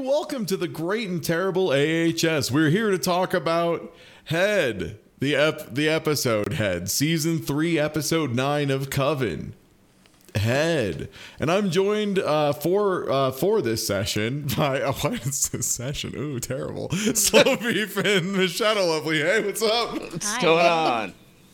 welcome to the Great and Terrible AHS. We're here to talk about Head, the episode Head, Season 3, Episode 9 of Coven. Head. And I'm joined for this session by, what is this session? Ooh, terrible. Slow Beef and the Shadow Lovely. Hey, what's up? What's going on?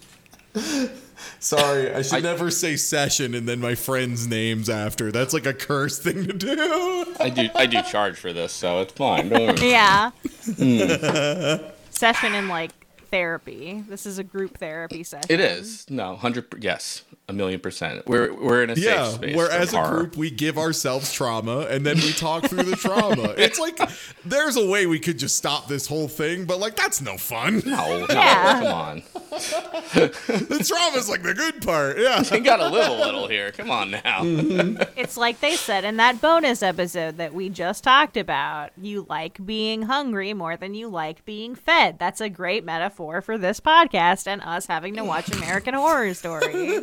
Sorry, I should never say session and then my friends' names after. That's like a cursed thing to do. I do charge for this, so it's fine. Don't worry. Yeah. Session in like therapy. This is a group therapy session. It is. No, 100. Yes, 1,000,000%. We're in a safe space. Where as a group we give ourselves trauma and then we talk through the trauma. It's like there's a way we could just stop this whole thing, but like that's no fun. No, Yeah. come on. The trauma's like the good part. Yeah. You gotta live a little here. Come on now. It's like they said in that bonus episode that we just talked about. You like being hungry more than you like being fed. That's a great metaphor for this podcast and us having to watch American Horror Story.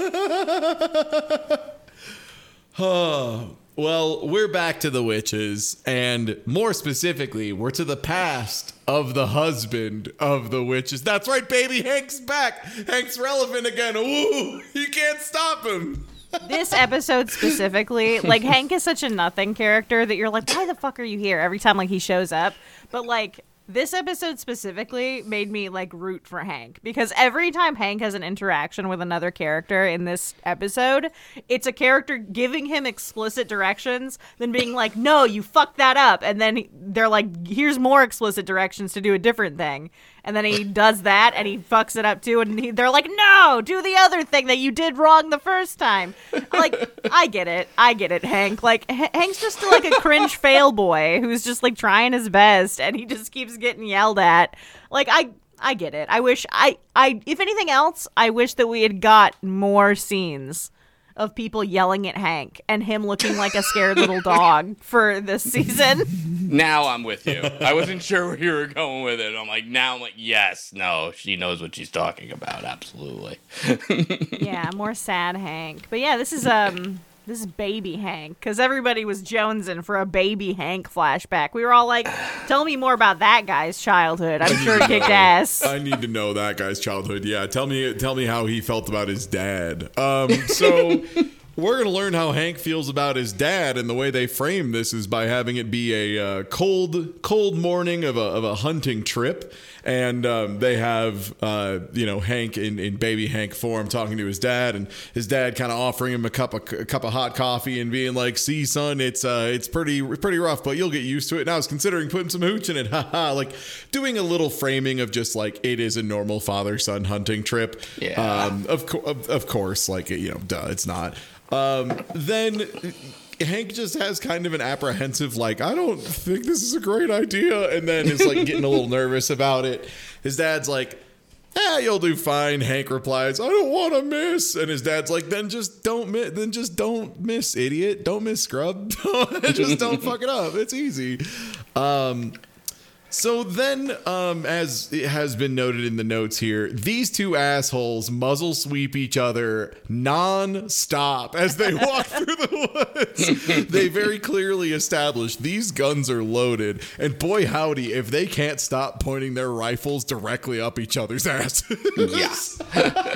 Well, we're back to the witches, and more specifically, we're to the past of the husband of the witches. That's right, baby, Hank's back. Hank's relevant again. Ooh, you can't stop him. This episode specifically, like Hank is such a nothing character that you're like, why the fuck are you here every time like he shows up? But like this episode specifically made me like root for Hank because every time Hank has an interaction with another character in this episode, it's a character giving him explicit directions, then being like, no, you fucked that up. And then they're like, here's more explicit directions to do a different thing. And then he does that and he fucks it up too. And they're like, no, do the other thing that you did wrong the first time. Like, I get it, Hank. Like, Hank's just like a cringe fail boy who's just like trying his best and he just keeps getting yelled at. Like, I get it. I wish if anything else, I wish that we had got more scenes of people yelling at Hank and him looking like a scared little dog for this season. Now I'm with you. I wasn't sure where you were going with it. I'm like, yes, no, she knows what she's talking about. Absolutely. Yeah, more sad Hank. But yeah, this is baby Hank, because everybody was jonesing for a baby Hank flashback. We were all like, tell me more about that guy's childhood. I'm sure it kicked ass. I need to know that guy's childhood. Yeah, tell me how he felt about his dad. So we're going to learn how Hank feels about his dad, and the way they frame this is by having it be a cold morning of a hunting trip, and they have Hank in baby Hank form talking to his dad, and his dad kind of offering him a cup of hot coffee and being like, "See, son, it's pretty rough, but you'll get used to it." And I was considering putting some hooch in it, haha, like doing a little framing of just like it is a normal father-son hunting trip. Yeah. Of course, like duh, it's not. Then Hank just has kind of an apprehensive, like, I don't think this is a great idea, and then is like getting a little nervous about it. His dad's like, you'll do fine. Hank replies, I don't want to miss. And his dad's like, then just don't miss, idiot. Don't miss, scrub. Just don't fuck it up. It's easy. So then, as it has been noted in the notes here, these two assholes muzzle sweep each other non-stop as they walk through the woods. They very clearly establish these guns are loaded, and boy howdy, if they can't stop pointing their rifles directly up each other's asses. Yeah.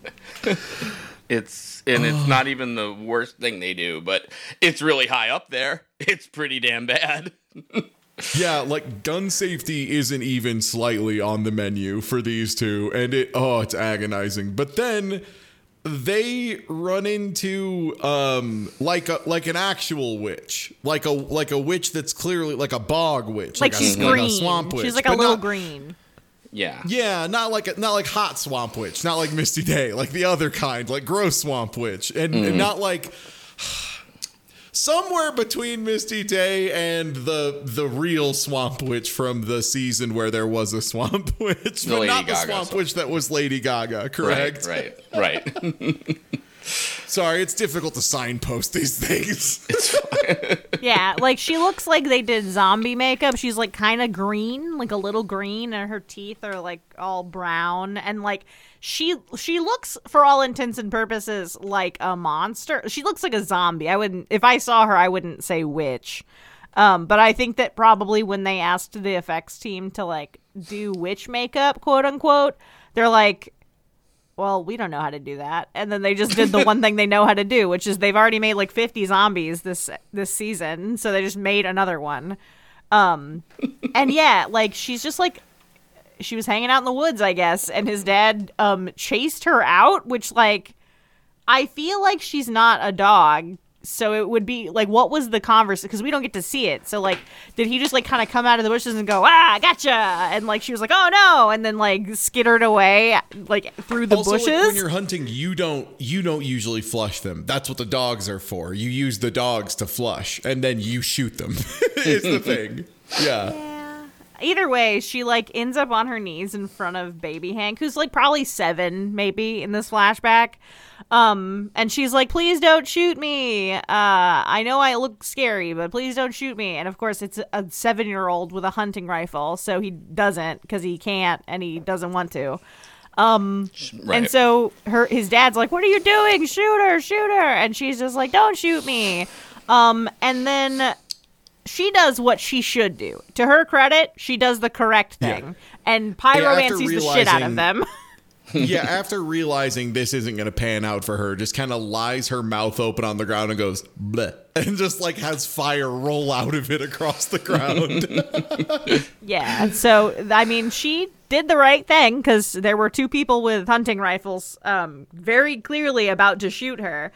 It's not even the worst thing they do, but it's really high up there. It's pretty damn bad. Yeah, like gun safety isn't even slightly on the menu for these two, and it's agonizing. But then they run into like an actual witch, like a witch that's clearly like a bog witch, like she's green. Like a swamp witch. She's like a little green. Yeah, not like hot swamp witch, not like Misty Day, like the other kind, like gross swamp witch, and not like. Somewhere between Misty Day and the real Swamp Witch from the season where there was a Swamp Witch, but not the Swamp Witch that was Lady Gaga, correct? Right. Sorry, it's difficult to signpost these things. It's fine. Yeah, like she looks like they did zombie makeup. She's like kind of green, like a little green, and her teeth are like all brown, and like she looks, for all intents and purposes, like a monster. She looks like a zombie. If I saw her, I wouldn't say witch. But I think that probably when they asked the effects team to like do witch makeup, quote unquote, they're like, well, we don't know how to do that. And then they just did the one thing they know how to do, which is they've already made like 50 zombies this season. So they just made another one. And yeah, like she's just like, she was hanging out in the woods, I guess. And his dad chased her out, which like, I feel like she's not a dog. So it would be like, what was the conversation? Because we don't get to see it. So like, did he just like kind of come out of the bushes and go, gotcha? And like, she was like, oh no. And then like skittered away like through the bushes. Like, when you're hunting, you don't usually flush them. That's what the dogs are for. You use the dogs to flush and then you shoot them is the thing. Yeah. Either way, she like ends up on her knees in front of baby Hank, who's like probably 7 maybe in this flashback. And she's like, please don't shoot me. I know I look scary, but please don't shoot me. And of course it's a 7-year-old with a hunting rifle. So he doesn't, because he can't and he doesn't want to. Right. And so his dad's like, what are you doing? Shoot her. And she's just like, don't shoot me. And then she does what she should do. To her credit, she does the correct thing. Yeah. And pyromancies the shit out of them. Yeah, after realizing this isn't going to pan out for her, just kind of lies her mouth open on the ground and goes, bleh, and just like has fire roll out of it across the ground. Yeah, so, I mean, she did the right thing because there were 2 people with hunting rifles very clearly about to shoot her.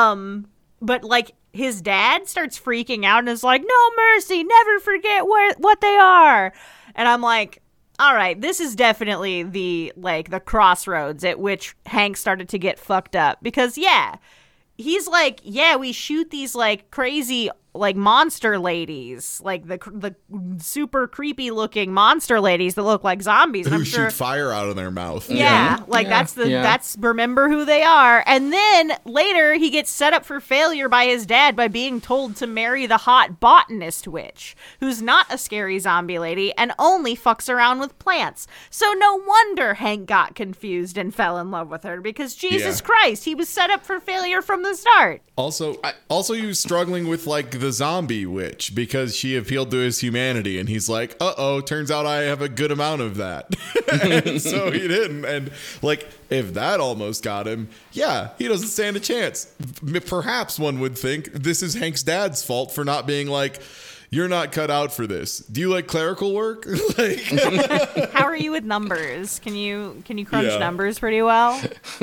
But, like, his dad starts freaking out and is like, no mercy, never forget what they are. And I'm like, all right, this is definitely the crossroads at which Hank started to get fucked up. Because, yeah, he's like, yeah, we shoot these, like, crazy, like, monster ladies. Like, the super creepy-looking monster ladies that look like zombies. Who shoot fire out of their mouth. Yeah, that's remember who they are. And then, later, he gets set up for failure by his dad by being told to marry the hot botanist witch, who's not a scary zombie lady and only fucks around with plants. So no wonder Hank got confused and fell in love with her, because Jesus Christ, he was set up for failure from the start. Also, he was struggling with, like, the zombie witch because she appealed to his humanity, and he's like, uh-oh, turns out I have a good amount of that. And so he didn't. And, like, if that almost got him, yeah, he doesn't stand a chance. Perhaps one would think this is Hank's dad's fault for not being like, you're not cut out for this. Do you like clerical work? Like, how are you with numbers? Can you crunch numbers pretty well?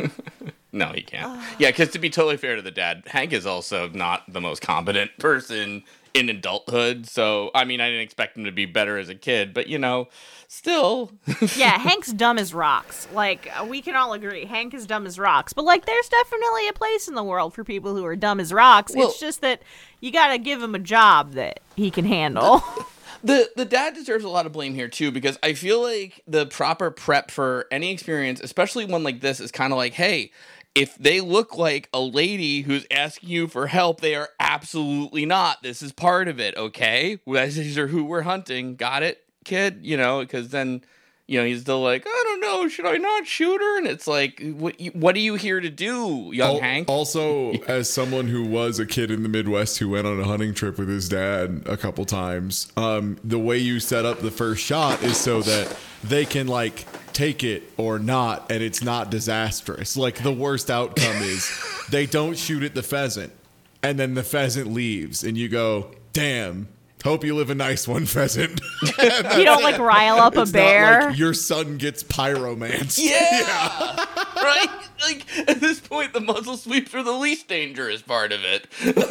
No, he can't. Yeah, because to be totally fair to the dad, Hank is also not the most competent person in adulthood. So, I mean, I didn't expect him to be better as a kid, but, you know, still. Yeah, Hank's dumb as rocks. Like, we can all agree. Hank is dumb as rocks. But, like, there's definitely a place in the world for people who are dumb as rocks. Well, it's just that you got to give him a job that he can handle. The dad deserves a lot of blame here, too, because I feel like the proper prep for any experience, especially one like this, is kind of like, hey, if they look like a lady who's asking you for help, they are absolutely not. This is part of it, okay? These are who we're hunting. Got it, kid? You know, because then, you know, he's still like, I don't know, should I not shoot her? And it's like, what are you here to do, young Hank? Also, as someone who was a kid in the Midwest who went on a hunting trip with his dad a couple times, the way you set up the first shot is so that they can, like, take it or not, and it's not disastrous. Like, the worst outcome is they don't shoot at the pheasant, and then the pheasant leaves, and you go, damn, hope you live a nice one, pheasant. You don't, like, rile up a bear? Not like your son gets pyromanced. Yeah. Right? Like, at this point, the muzzle sweeps are the least dangerous part of it.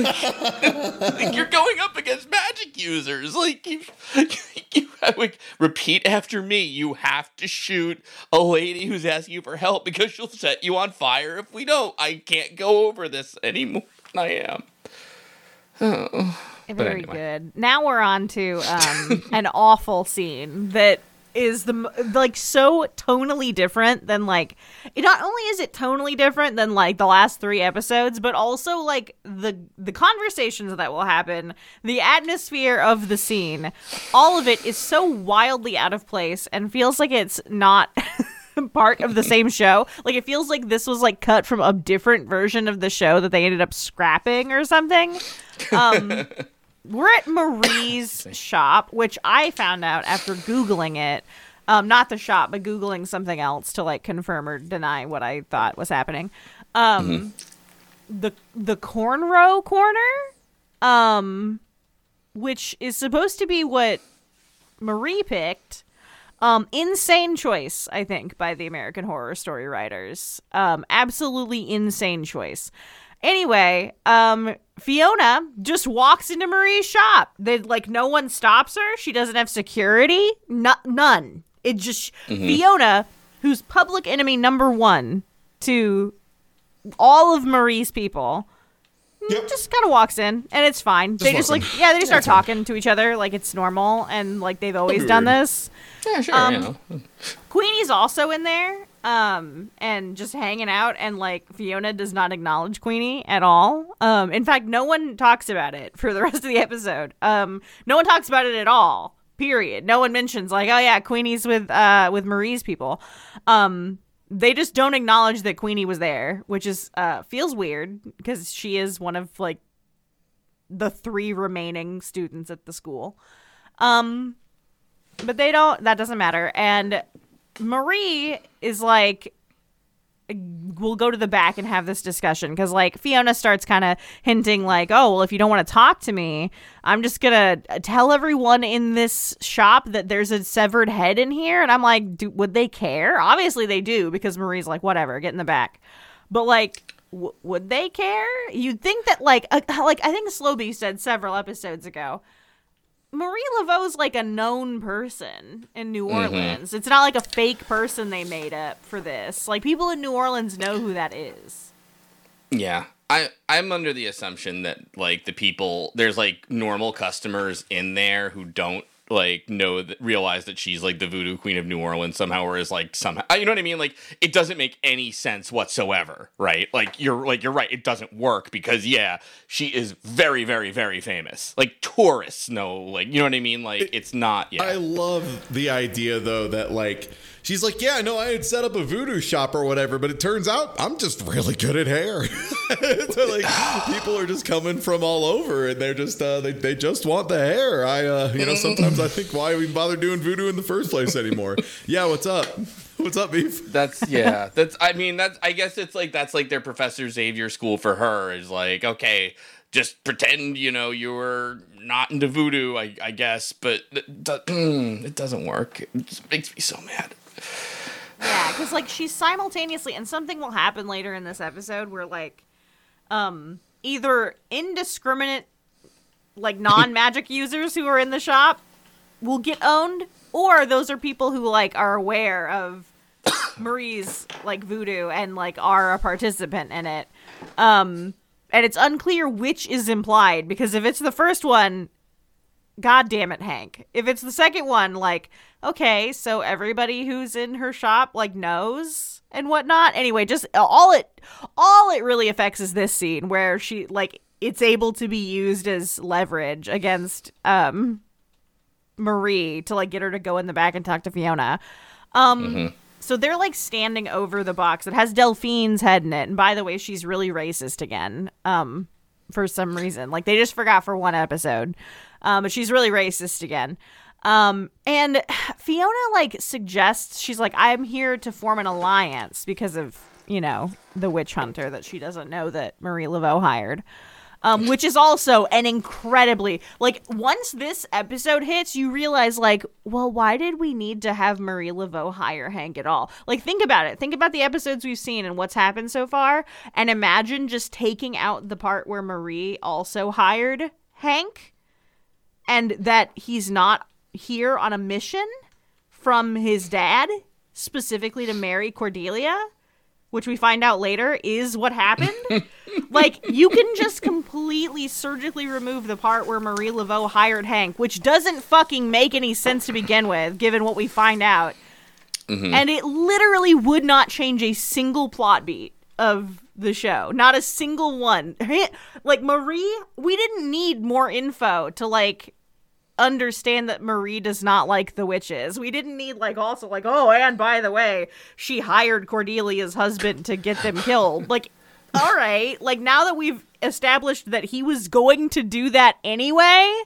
Like, you're going up against magic users. Like, you like, repeat after me. You have to shoot a lady who's asking you for help because she'll set you on fire if we don't. I can't go over this anymore than I am. Oh. Very good. Now we're on to an awful scene that is so tonally different than, like, not only is it tonally different than, like, the last 3 episodes, but also, like, the conversations that will happen, the atmosphere of the scene, all of it is so wildly out of place and feels like it's not part of the same show. Like, it feels like this was, like, cut from a different version of the show that they ended up scrapping or something. we're at Marie's shop, which I found out after Googling it. Not the shop, but Googling something else to like confirm or deny what I thought was happening. The cornrow corner, which is supposed to be what Marie picked. Insane choice, I think, by the American Horror Story writers. Absolutely insane choice. Anyway, Fiona just walks into Marie's shop. No one stops her. She doesn't have security. None. It just Fiona, who's public enemy number 1 to all of Marie's people, just kind of walks in, and it's fine. They just start talking to each other like it's normal, and like they've always done this. Yeah, sure. Queenie's also in there, and just hanging out, and like Fiona does not acknowledge Queenie at all. In fact, no one talks about it for the rest of the episode. No one talks about it at all. Period. No one mentions like, oh yeah, Queenie's with Marie's people. They just don't acknowledge that Queenie was there, which is feels weird because she is one of like the 3 remaining students at the school. But that doesn't matter. And Marie is like, we'll go to the back and have this discussion because like Fiona starts kind of hinting like, oh, well, if you don't want to talk to me, I'm just going to tell everyone in this shop that there's a severed head in here. And I'm like, would they care? Obviously they do, because Marie's like, whatever, get in the back. But like, would they care? You'd think that like I think Slowby said several episodes ago, Marie Laveau's like a known person in New Orleans. It's not like a fake person they made up for this. Like, people in New Orleans know who that is. Yeah. I'm under the assumption that like the people, there's like normal customers in there who don't like realize that she's like the voodoo queen of New Orleans somehow, or is like somehow, you know what I mean? Like, it doesn't make any sense whatsoever, right? You're right, it doesn't work because she is very, very, very famous. Like, tourists know, like, you know what I mean? Like, it's not. I love the idea though that like she's like, yeah, no, I had set up a voodoo shop or whatever, but it turns out I'm just really good at hair. So like people are just coming from all over, and they're just they just want the hair. Sometimes I think, why we bother doing voodoo in the first place anymore? Yeah, what's up? What's up, Beef? I guess it's like that's like their Professor Xavier school for her, is like, okay, just pretend you were not into voodoo, I guess, but it doesn't work. It just makes me so mad. Yeah, because like she's simultaneously, and something will happen later in this episode where like either indiscriminate like non-magic users who are in the shop will get owned, or those are people who like are aware of Marie's like voodoo and like are a participant in it. And it's unclear which is implied, because if it's the first one, God damn it, Hank. If it's the second one, like, okay, so everybody who's in her shop like knows and whatnot. Anyway, just all it really affects is this scene where she like it's able to be used as leverage against Marie to like get her to go in the back and talk to Fiona. So they're like standing over the box that has Delphine's head in it, and by the way, she's really racist again. For some reason, like they just forgot for one episode. But she's really racist again. And Fiona like suggests, she's like, I'm here to form an alliance because of, the witch hunter that she doesn't know that Marie Laveau hired. Which is also an incredibly, like, once this episode hits, you realize, like, well, why did we need to have Marie Laveau hire Hank at all? Like, think about it. Think about the episodes we've seen and what's happened so far, and imagine just taking out the part where Marie also hired Hank, and that he's not here on a mission from his dad, specifically to marry Cordelia, which we find out later is what happened. Like, you can just completely surgically remove the part where Marie Laveau hired Hank, which doesn't fucking make any sense to begin with, given what we find out. And it literally would not change a single plot beat of the show. Not a single one. Like, Marie, we didn't need more info to, like, understand that Marie does not like the witches. We didn't need like also like, oh, and by the way, she hired Cordelia's husband to get them killed. Like, all right, like now that we've established that he was going to do that anyway,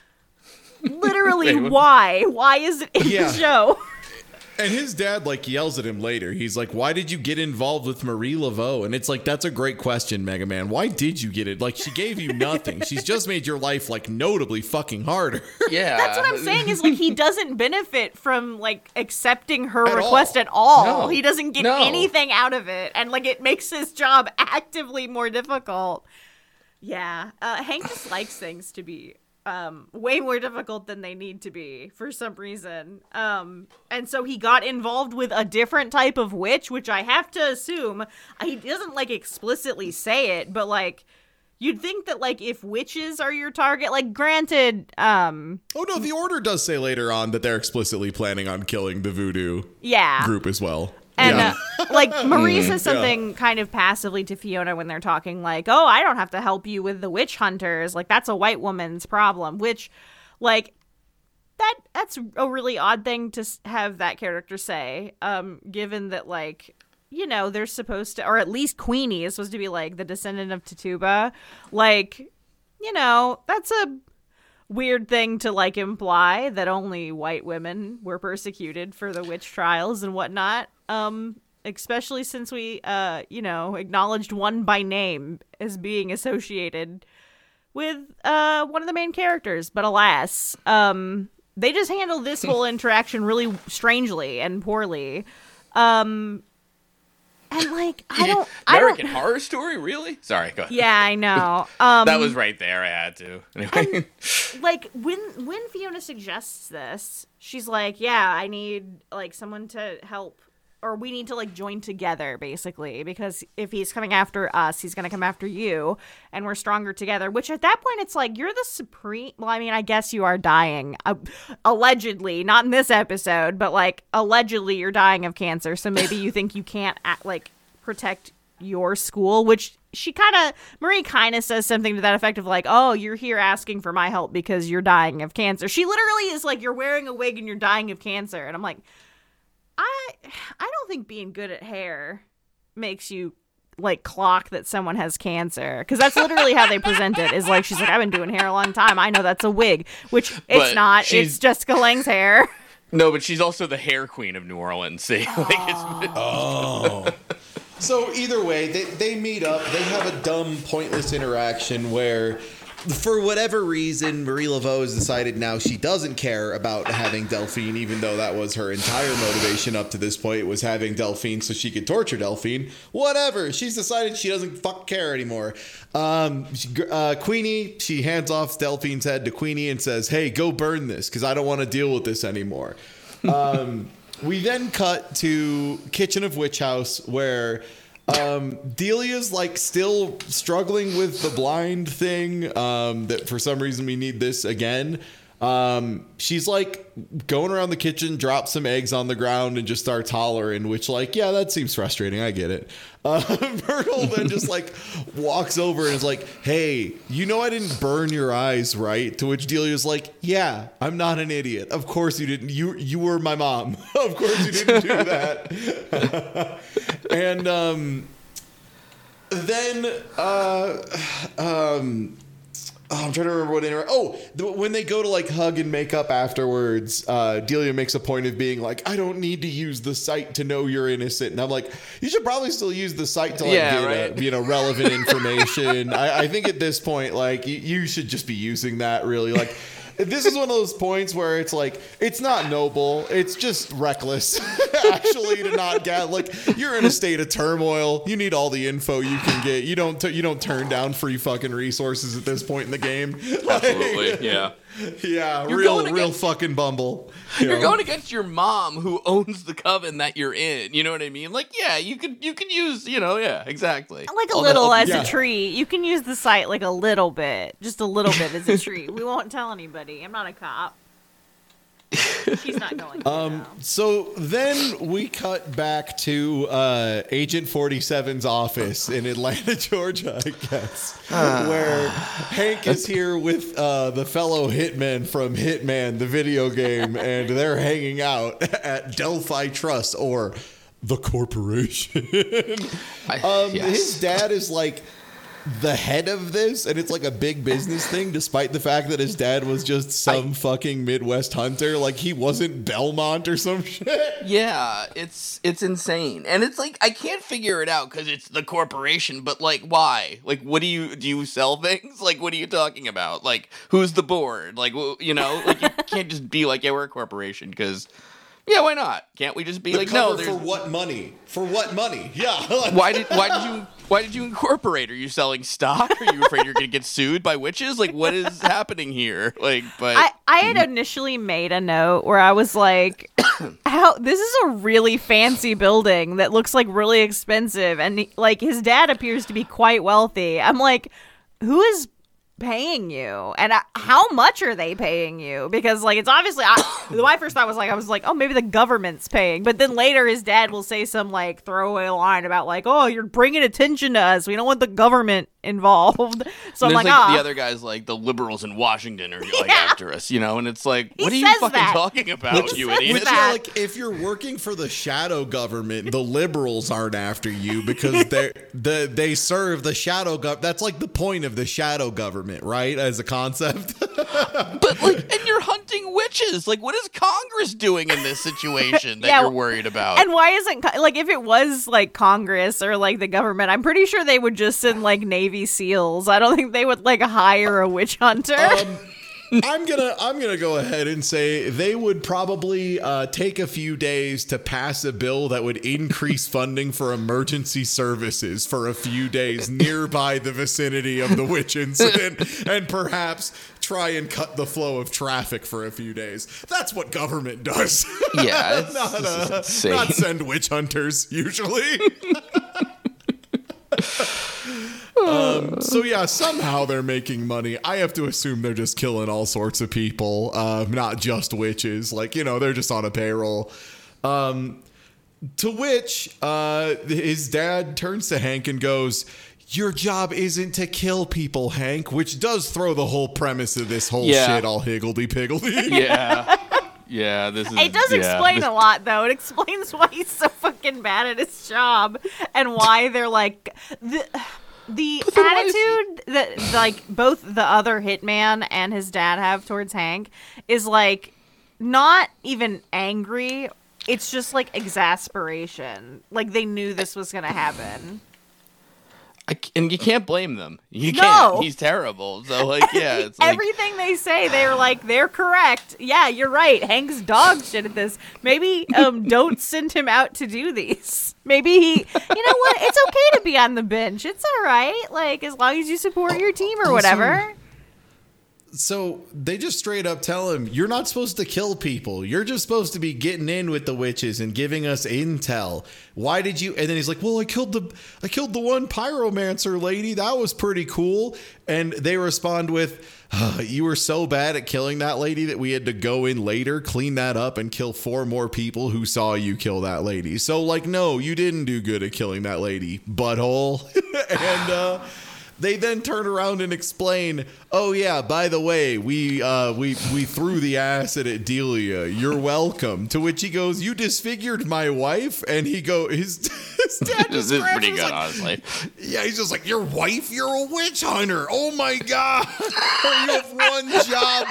literally why? Why is it in the show? And his dad, like, yells at him later. He's like, why did you get involved with Marie Laveau? And it's like, that's a great question, Mega Man. Why did you get it? Like, she gave you nothing. She's just made your life, like, notably fucking harder. Yeah. That's what I'm saying is, like, he doesn't benefit from, like, accepting her request at all. No. He doesn't get anything out of it. And, like, it makes his job actively more difficult. Yeah. Hank just likes things to be way more difficult than they need to be for some reason. And so he got involved with a different type of witch, which I have to assume he doesn't like explicitly say it, but like you'd think that like if witches are your target, like granted, oh no, the Order does say later on that they're explicitly planning on killing the voodoo group as well. And like Marie says something kind of passively to Fiona when they're talking like, oh, I don't have to help you with the witch hunters. Like that's a white woman's problem, which like that's a really odd thing to have that character say, given that like, you know, they're supposed to, or at least Queenie is supposed to be like the descendant of Tituba. Like, you know, that's a weird thing to like imply that only white women were persecuted for the witch trials and whatnot. Especially since we, you know, acknowledged one by name as being associated with one of the main characters. But alas, they just handle this whole interaction really strangely and poorly. And like, American Horror Story, really? Sorry, go ahead. Yeah, I know. That was right there. I had to. Anyway. And, like when Fiona suggests this, she's like, "Yeah, I need like someone to help, or we need to like join together, basically, because if he's coming after us, he's gonna come after you, and we're stronger together." Which at that point, it's like you're the supreme. Well, I mean, I guess you are dying, allegedly, not in this episode, but like allegedly, you're dying of cancer. So maybe you think you can't like protect your school, which Marie kind of says something to that effect of like, oh, you're here asking for my help because you're dying of cancer. She literally is like, you're wearing a wig and you're dying of cancer. And I'm like, I don't think being good at hair makes you like clock that someone has cancer, because that's literally how they present it, is like, she's like, I've been doing hair a long time, I know that's a wig, which it's not. It's Jessica Lange's hair. No, but she's also the hair queen of New Orleans. See? So either way, they meet up. They have a dumb, pointless interaction where, for whatever reason, Marie Laveau has decided now she doesn't care about having Delphine, even though that was her entire motivation up to this point, was having Delphine so she could torture Delphine. Whatever. She's decided she doesn't fuck care anymore. Queenie, she hands off Delphine's head to Queenie and says, hey, go burn this, because I don't want to deal with this anymore. We then cut to Kitchen of Witch House, where Delia's like still struggling with the blind thing, that for some reason we need this again. She's like going around the kitchen, drops some eggs on the ground and just starts hollering, which like, yeah, that seems frustrating. I get it. Myrtle then just like walks over and is like, hey, you know I didn't burn your eyes, right? To which Delia's like, yeah, I'm not an idiot. Of course you didn't. You were my mom. Of course you didn't do that. And then I'm trying to remember what when they go to like hug and make up afterwards, Delia makes a point of being like, I don't need to use the sight to know you're innocent. And I'm like, you should probably still use the sight to like get relevant information. I think at this point, like you should just be using that really. Like, this is one of those points where it's like, it's not noble, it's just reckless actually to not get, like, you're in a state of turmoil, you need all the info you can get, you don't turn down free fucking resources at this point in the game. Absolutely. Yeah, real fucking Bumble. You're going against your mom, who owns the coven that you're in. You know what I mean? Like, yeah, you could use, exactly. Like a little as a tree. You can use the site like a little bit, just a little bit as a tree. We won't tell anybody. I'm not a cop. She's not going to. So then we cut back to Agent 47's office in Atlanta, Georgia, I guess, where Hank is here with the fellow hitmen from Hitman, the video game, and they're hanging out at Delphi Trust, or the corporation. Yes. His dad is like the head of this, and it's like a big business thing, despite the fact that his dad was just some fucking Midwest hunter. Like, he wasn't Belmont or some shit. Yeah, it's insane. And it's like, I can't figure it out because it's the corporation, but like, why? Like, what do you sell things? Like, what are you talking about? Like, who's the board? Like, you know, like, you can't just be like, yeah, we're a corporation, because, yeah, why not? Can't we just be like, no, for what money? For what money? Yeah. Why did you incorporate? Are you selling stock? Are you afraid you're going to get sued by witches? Like, what is happening here? Like, but I had initially made a note where I was like, "How this is a really fancy building that looks like really expensive," and like his dad appears to be quite wealthy. I'm like, who is paying you, and how much are they paying you? Because like, it's obviously my first thought was like, I was like, oh, maybe the government's paying, but then later his dad will say some like throwaway line about like, oh, you're bringing attention to us, we don't want the government involved. So I'm like, the other guys, like the liberals in Washington are like after us, you know, and it's like, what are you fucking talking about, you idiot? Which, like, if you're working for the shadow government, the liberals aren't after you because they serve the shadow government. That's like the point of the shadow government, right? As a concept. But like, and you're hunting witches. Like, what is Congress doing in this situation that you're worried about? And why isn't, like, if it was like Congress or like the government, I'm pretty sure they would just send like Navy SEALs. I don't think they would like hire a witch hunter. I'm gonna go ahead and say they would probably take a few days to pass a bill that would increase funding for emergency services for a few days nearby the vicinity of the witch incident, and perhaps try and cut the flow of traffic for a few days. That's what government does. Yeah, it's not send witch hunters usually. So yeah, somehow they're making money. I have to assume they're just killing all sorts of people, not just witches. Like, you know, they're just on a payroll. To which his dad turns to Hank and goes, "Your job isn't to kill people, Hank," which does throw the whole premise of this whole shit all higgledy-piggledy. Yeah. Yeah, this is... It does explain a lot, though. It explains why he's so fucking bad at his job and why they're like... The attitude that, like, both the other hitman and his dad have towards Hank is, like, not even angry. It's just, like, exasperation. Like, they knew this was going to happen. And you can't blame them. You No. can't. He's terrible. So, like, yeah. It's like, everything they say, they're like, they're correct. Yeah, you're right. Hank's dog shit at this. Maybe don't send him out to do these. Maybe he, you know what? It's okay to be on the bench. It's all right. Like, as long as you support your team or whatever. So they just straight up tell him, you're not supposed to kill people. You're just supposed to be getting in with the witches and giving us intel. Why did you? And then he's like, well, I killed the one pyromancer lady. That was pretty cool. And they respond with, you were so bad at killing that lady that we had to go in later, clean that up, and kill 4 more people who saw you kill that lady. So, like, no, you didn't do good at killing that lady, butthole. And they then turn around and explain, oh yeah, by the way, we threw the acid at Delia. You're welcome. To which he goes, you disfigured my wife? And he his dad this is pretty good, like, honestly. Yeah, he's just like, your wife? You're a witch hunter. Oh my God. You have one job,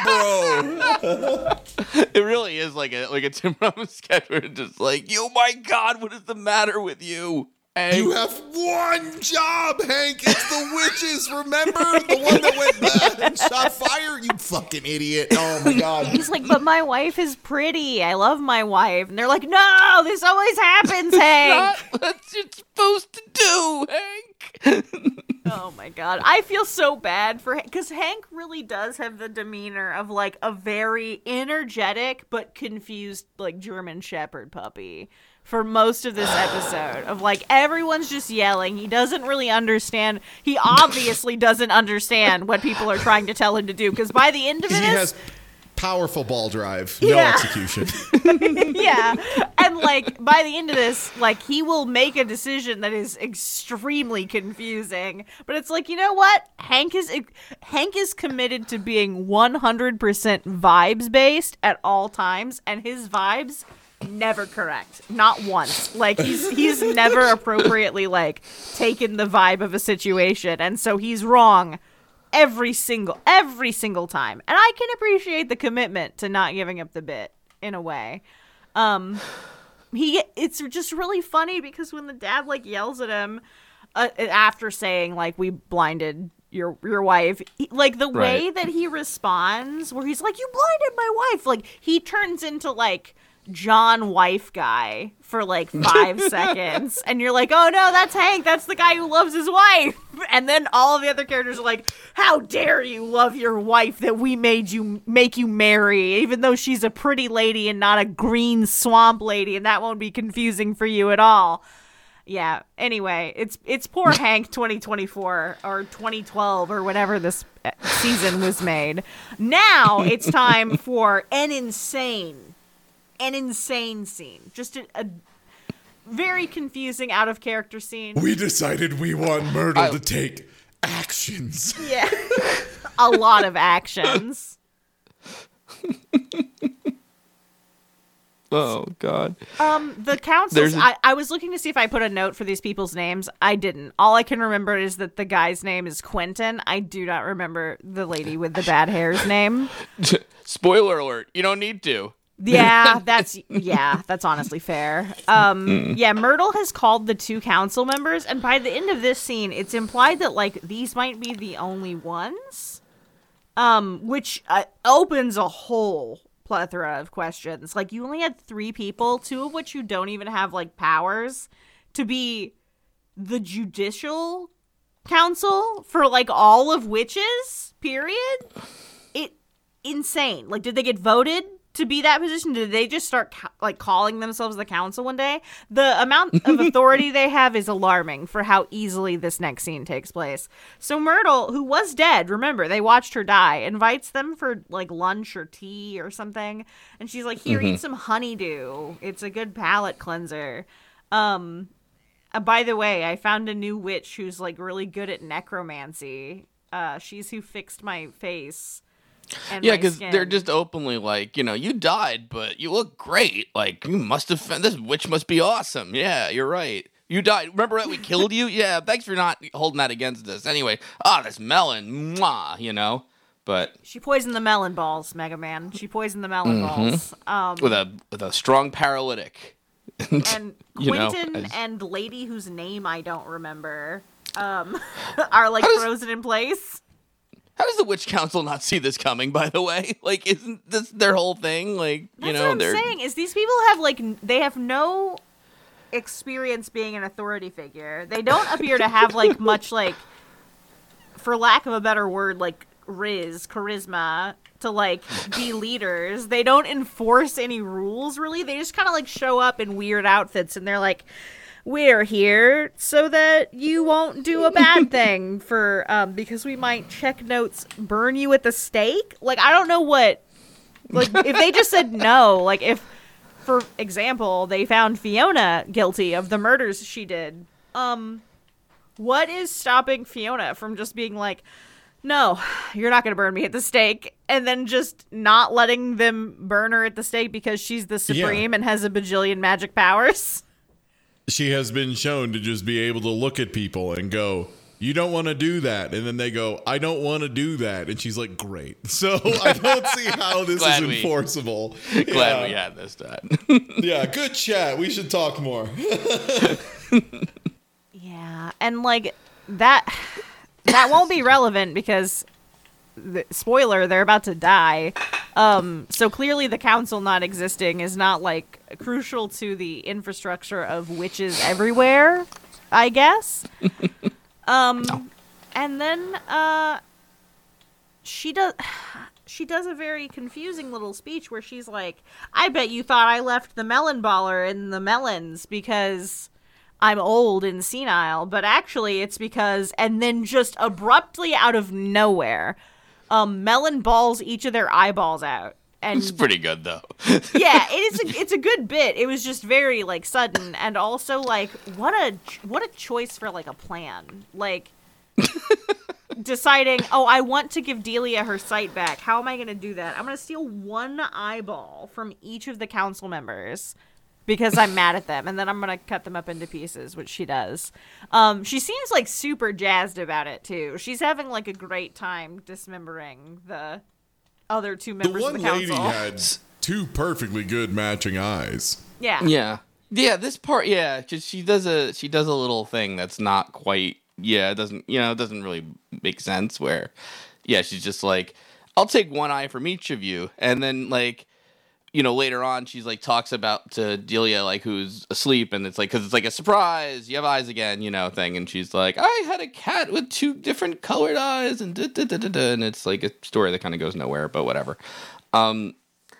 bro. It really is like a Tim Robbins sketch where it's just like, oh my God, what is the matter with you? Hank. You have one job, Hank. It's the witches. Remember the one that went and shot fire? You fucking idiot. Oh my God. He's like, but my wife is pretty. I love my wife. And they're like, no, this always happens, Hank. Not what you're supposed to do, Hank. Oh my God. I feel so bad for Hank because Hank really does have the demeanor of like a very energetic but confused like German Shepherd puppy for most of this episode of like everyone's just yelling. He doesn't really understand. He obviously doesn't understand what people are trying to tell him to do because by the end of it, he has powerful ball drive, no execution. Yeah. And like by the end of this, like he will make a decision that is extremely confusing. But it's like, you know what? Hank is committed to being 100% vibes based at all times, and his vibes never correct. Not once. Like, he's never appropriately, like, taken the vibe of a situation, and so he's wrong every single time. And I can appreciate the commitment to not giving up the bit, in a way. It's just really funny because when the dad, like, yells at him after saying, like, we blinded your wife, like, the way that he responds, where he's like, you blinded my wife, like, he turns into, like, John wife guy for like 5 seconds, and you're like, oh no, that's Hank, that's the guy who loves his wife. And then all of the other characters are like, how dare you love your wife that we make you marry, even though she's a pretty lady and not a green swamp lady, and that won't be confusing for you at all. Yeah, anyway, it's poor Hank 2024 or 2012 or whenever this season was made. Now it's time for an insane scene. Just a very confusing, out of character scene. We decided we want Myrtle to take actions. Yeah. A lot of actions. Oh, God. The councils, I was looking to see if I put a note for these people's names. I didn't. All I can remember is that the guy's name is Quentin. I do not remember the lady with the bad hair's name. Spoiler alert. You don't need to. Yeah, that's honestly fair. Yeah, Myrtle has called the 2 council members, and by the end of this scene, it's implied that, like, these might be the only ones, which opens a whole plethora of questions. Like, you only had 3 people, 2 of which you don't even have, like, powers to be the judicial council for, like, all of witches, period. Insane. Like, did they get voted to be that position? Did they just start calling themselves the council one day? The amount of authority they have is alarming for how easily this next scene takes place. So Myrtle, who was dead, remember, they watched her die, invites them for like lunch or tea or something, and she's like, here, eat some honeydew. It's a good palate cleanser. By the way, I found a new witch who's like really good at necromancy. She's who fixed my face. Yeah, because they're just openly like, you died, but you look great. Like, you must have, this witch must be awesome. Yeah, you're right. You died. Remember that we killed you? Yeah, thanks for not holding that against us. Anyway, this melon, mwah, but. She poisoned the melon balls, Mega Man. She poisoned the melon balls. With a strong paralytic. And Quentin and lady whose name I don't remember are like frozen in place. How does the Witch Council not see this coming, by the way? Like, isn't this their whole thing? Like, that's what I'm saying, is these people have, they have no experience being an authority figure. They don't appear to have, much, for lack of a better word, charisma to, be leaders. They don't enforce any rules, really. They just kind of, show up in weird outfits, and they're like, we're here so that you won't do a bad thing because we might check notes, burn you at the stake. I don't know what, if they just said no, if, for example, they found Fiona guilty of the murders she did, what is stopping Fiona from just being like, no, you're not going to burn me at the stake, and then just not letting them burn her at the stake because she's the supreme and has a bajillion magic powers? She has been shown to just be able to look at people and go, you don't want to do that. And then they go, I don't want to do that. And she's like, great. So I don't see how this is enforceable. Glad we had this time. Yeah, good chat. We should talk more. Yeah, and that won't be relevant because, spoiler, they're about to die. So clearly the council not existing is not crucial to the infrastructure of witches everywhere, I guess. And then she does a very confusing little speech where she's like, I bet you thought I left the melon baller in the melons because I'm old and senile, but actually it's because, and then just abruptly out of nowhere, melon balls each of their eyeballs out. And it's pretty good, though. Yeah, it's a good bit. It was just very sudden, and also what a choice for a plan. Deciding, I want to give Delia her sight back. How am I going to do that? I'm going to steal one eyeball from each of the council members because I'm mad at them, and then I'm gonna cut them up into pieces, which she does. She seems like super jazzed about it too. She's having like a great time dismembering the other two The members of one the lady council. had two perfectly good matching eyes. Yeah. Yeah, this part, just she does a little thing that's not quite, it doesn't really make sense, where she's just like, I'll take one eye from each of you, and then like, later on she's like talks about to Delia, like, who's asleep, and it's like, because it's like a surprise, you have eyes again, thing, and she's like, I had a cat with two different colored eyes, and and it's like a story that kind of goes nowhere, but whatever. And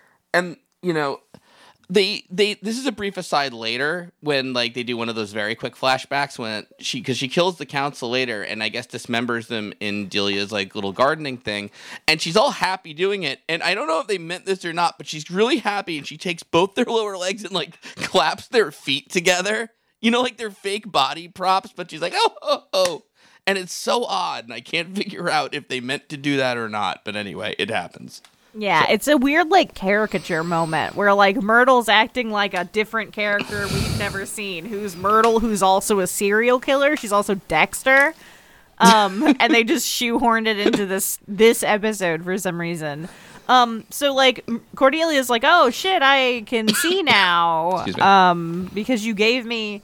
they this is a brief aside later when like they do one of those very quick flashbacks when she kills the council later, and I guess dismembers them in Delia's like little gardening thing, and she's all happy doing it, and I don't know if they meant this or not, but she's really happy, and she takes both their lower legs and like claps their feet together, like they're fake body props, but she's like, oh, and it's so odd, and I can't figure out if they meant to do that or not, but anyway, it happens. Yeah, it's a weird, like, caricature moment where, like, Myrtle's acting like a different character we've never seen. Who's Myrtle, who's also a serial killer. She's also Dexter. And they just shoehorned it into this episode for some reason. So, like, Cordelia's like, oh, shit, I can see now. Excuse me. Because you gave me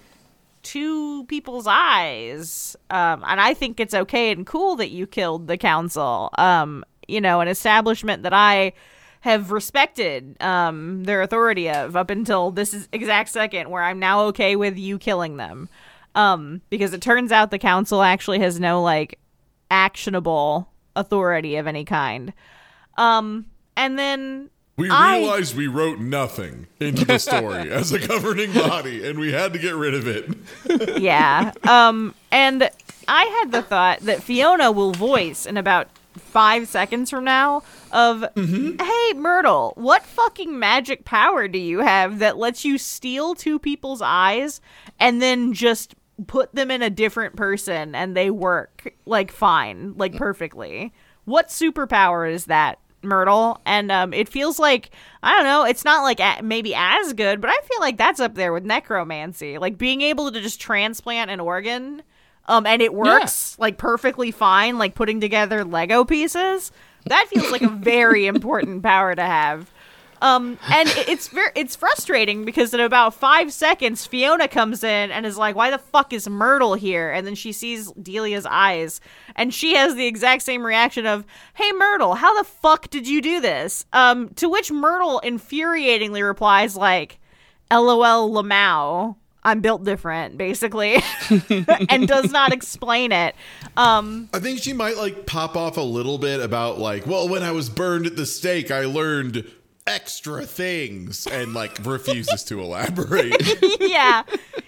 two people's eyes. And I think it's okay and cool that you killed the council. An establishment that I have respected their authority of up until this exact second, where I'm now okay with you killing them. Because it turns out the council actually has no, like, actionable authority of any kind. And then We realized we wrote nothing into the story as a governing body, and we had to get rid of it. Yeah. And I had the thought that Fiona will voice in about 5 seconds from now of, hey, Myrtle, what fucking magic power do you have that lets you steal two people's eyes and then just put them in a different person and they work, like, fine, like, perfectly? What superpower is that, Myrtle? And it feels like, I don't know, it's not like maybe as good, but I feel like that's up there with necromancy. Like, being able to just transplant an organ and it works like perfectly fine, like putting together Lego pieces. That feels like a very important power to have. And it's frustrating because in about 5 seconds, Fiona comes in and is like, why the fuck is Myrtle here? And then she sees Delia's eyes and she has the exact same reaction of, hey, Myrtle, how the fuck did you do this? To which Myrtle infuriatingly replies like, LOL Lamau. I'm built different, basically, and does not explain it. I think she might like pop off a little bit about like, well, when I was burned at the stake, I learned extra things, and like refuses to elaborate. Yeah,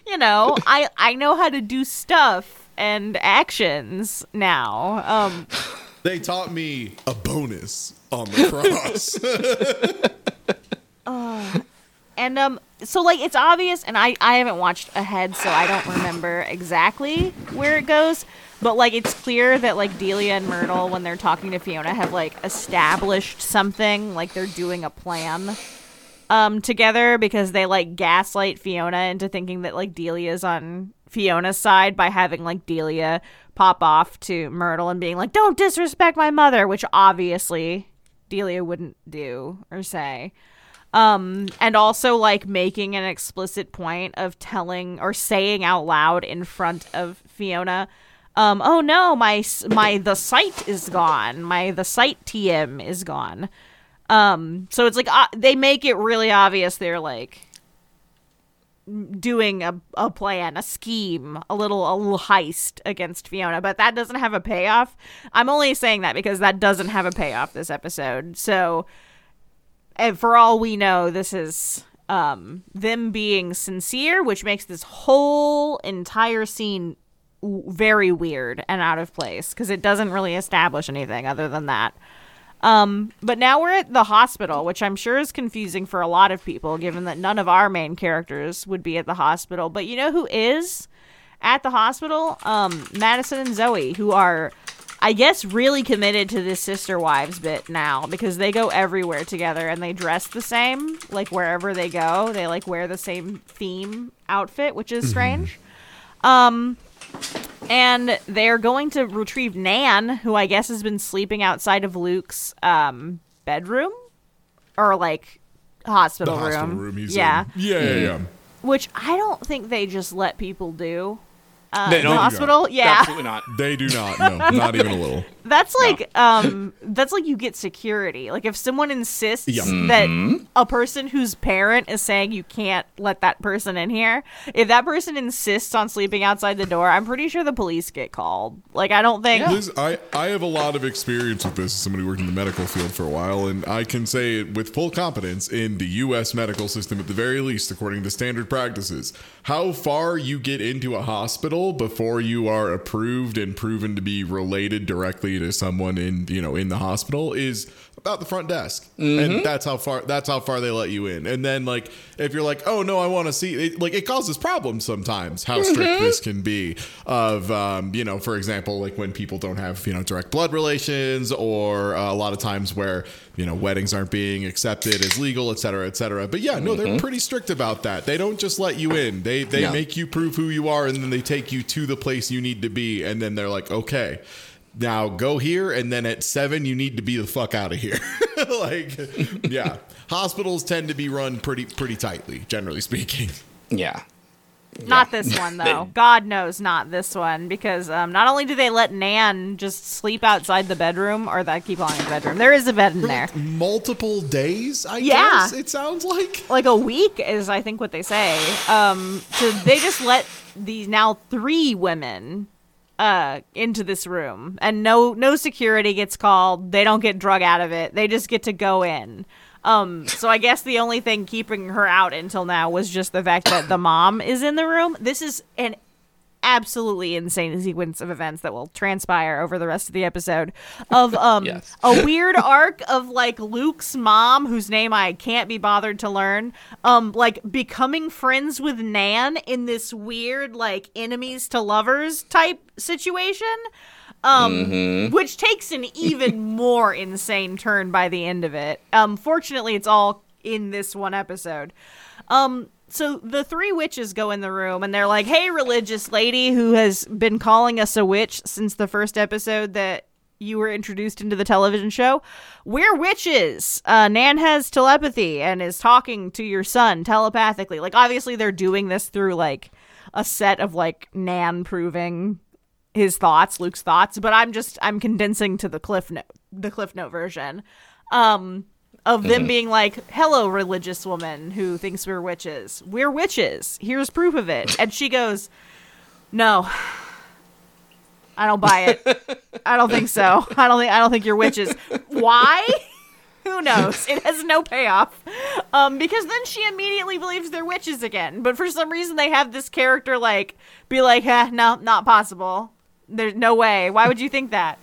I know how to do stuff and actions now. They taught me a bonus on the cross. And so like it's obvious, and I haven't watched ahead, so I don't remember exactly where it goes, but like it's clear that like Delia and Myrtle, when they're talking to Fiona, have like established something, like they're doing a plan together, because they like gaslight Fiona into thinking that like Delia's on Fiona's side by having like Delia pop off to Myrtle and being like, don't disrespect my mother, which obviously Delia wouldn't do or say. And also like making an explicit point of telling or saying out loud in front of Fiona, oh no, the sight is gone. The sight TM is gone. So it's like, they make it really obvious they're like doing a plan, a scheme, a little heist against Fiona, but that doesn't have a payoff. I'm only saying that because that doesn't have a payoff this episode. So, and for all we know, this is them being sincere, which makes this whole entire scene very weird and out of place because it doesn't really establish anything other than that. But now we're at the hospital, which I'm sure is confusing for a lot of people, given that none of our main characters would be at the hospital. But you know who is at the hospital? Madison and Zoe, who are I guess, really committed to this sister wives bit now because they go everywhere together and they dress the same. Like, wherever they go, they, like, wear the same theme outfit, which is strange. And they're going to retrieve Nan, who I guess has been sleeping outside of Luke's bedroom or, like, hospital room. Hospital room he's yeah. in. Yeah. Which I don't think they just let people do. They don't. The hospital? Yeah. Absolutely not. They do not. No, not even a little. That's like that's like you get security. Like if someone insists Yeah. that a person whose parent is saying you can't let that person in here, if that person insists on sleeping outside the door, I'm pretty sure the police get called. Like I don't think Liz, I have a lot of experience with this as somebody who worked in the medical field for a while, and I can say with full competence in the U.S. medical system, at the very least, according to standard practices, how far you get into a hospital before you are approved and proven to be related directly to someone in the hospital is about the front desk. And that's how far they let you in. And then like if you're like, oh no, I want to see it, like it causes problems sometimes how strict this can be of for example, like when people don't have direct blood relations, or a lot of times where weddings aren't being accepted as legal, et cetera, et cetera. But yeah, no, they're pretty strict about that. They don't just let you in. They make you prove who you are, and then they take you to the place you need to be, and then they're like, okay, now go here, and then at 7 you need to be the fuck out of here. Like, yeah, hospitals tend to be run pretty tightly, generally speaking. Yeah. not this one though. God knows not this one, because not only do they let Nan just sleep outside the bedroom, or that keep on in the bedroom. There is a bed in there. Like multiple days, I guess it sounds like a week is, I think, what they say. So they just let these now 3 women into this room, and no security gets called. They don't get drug out of it. They just get to go in. So I guess the only thing keeping her out until now was just the fact that the mom is in the room. This is an absolutely insane sequence of events that will transpire over the rest of the episode of Yes. a weird arc of like Luke's mom, whose name I can't be bothered to learn, like becoming friends with Nan in this weird like enemies to lovers type situation. Which takes an even more insane turn by the end of it. Fortunately, it's all in this one episode. So the 3 witches go in the room, and they're like, hey, religious lady who has been calling us a witch since the first episode that you were introduced into the television show. We're witches. Nan has telepathy and is talking to your son telepathically. Like, obviously, they're doing this through, like, a set of, like, Nan proving his thoughts, Luke's thoughts, but I'm condensing to the Cliff Note version of them being like, hello, religious woman who thinks we're witches. We're witches. Here's proof of it. And she goes, no, I don't buy it. I don't think so. I don't think you're witches. Why? Who knows? It has no payoff. Because then she immediately believes they're witches again. But for some reason they have this character like be like, no, not possible. There's no way. Why would you think that?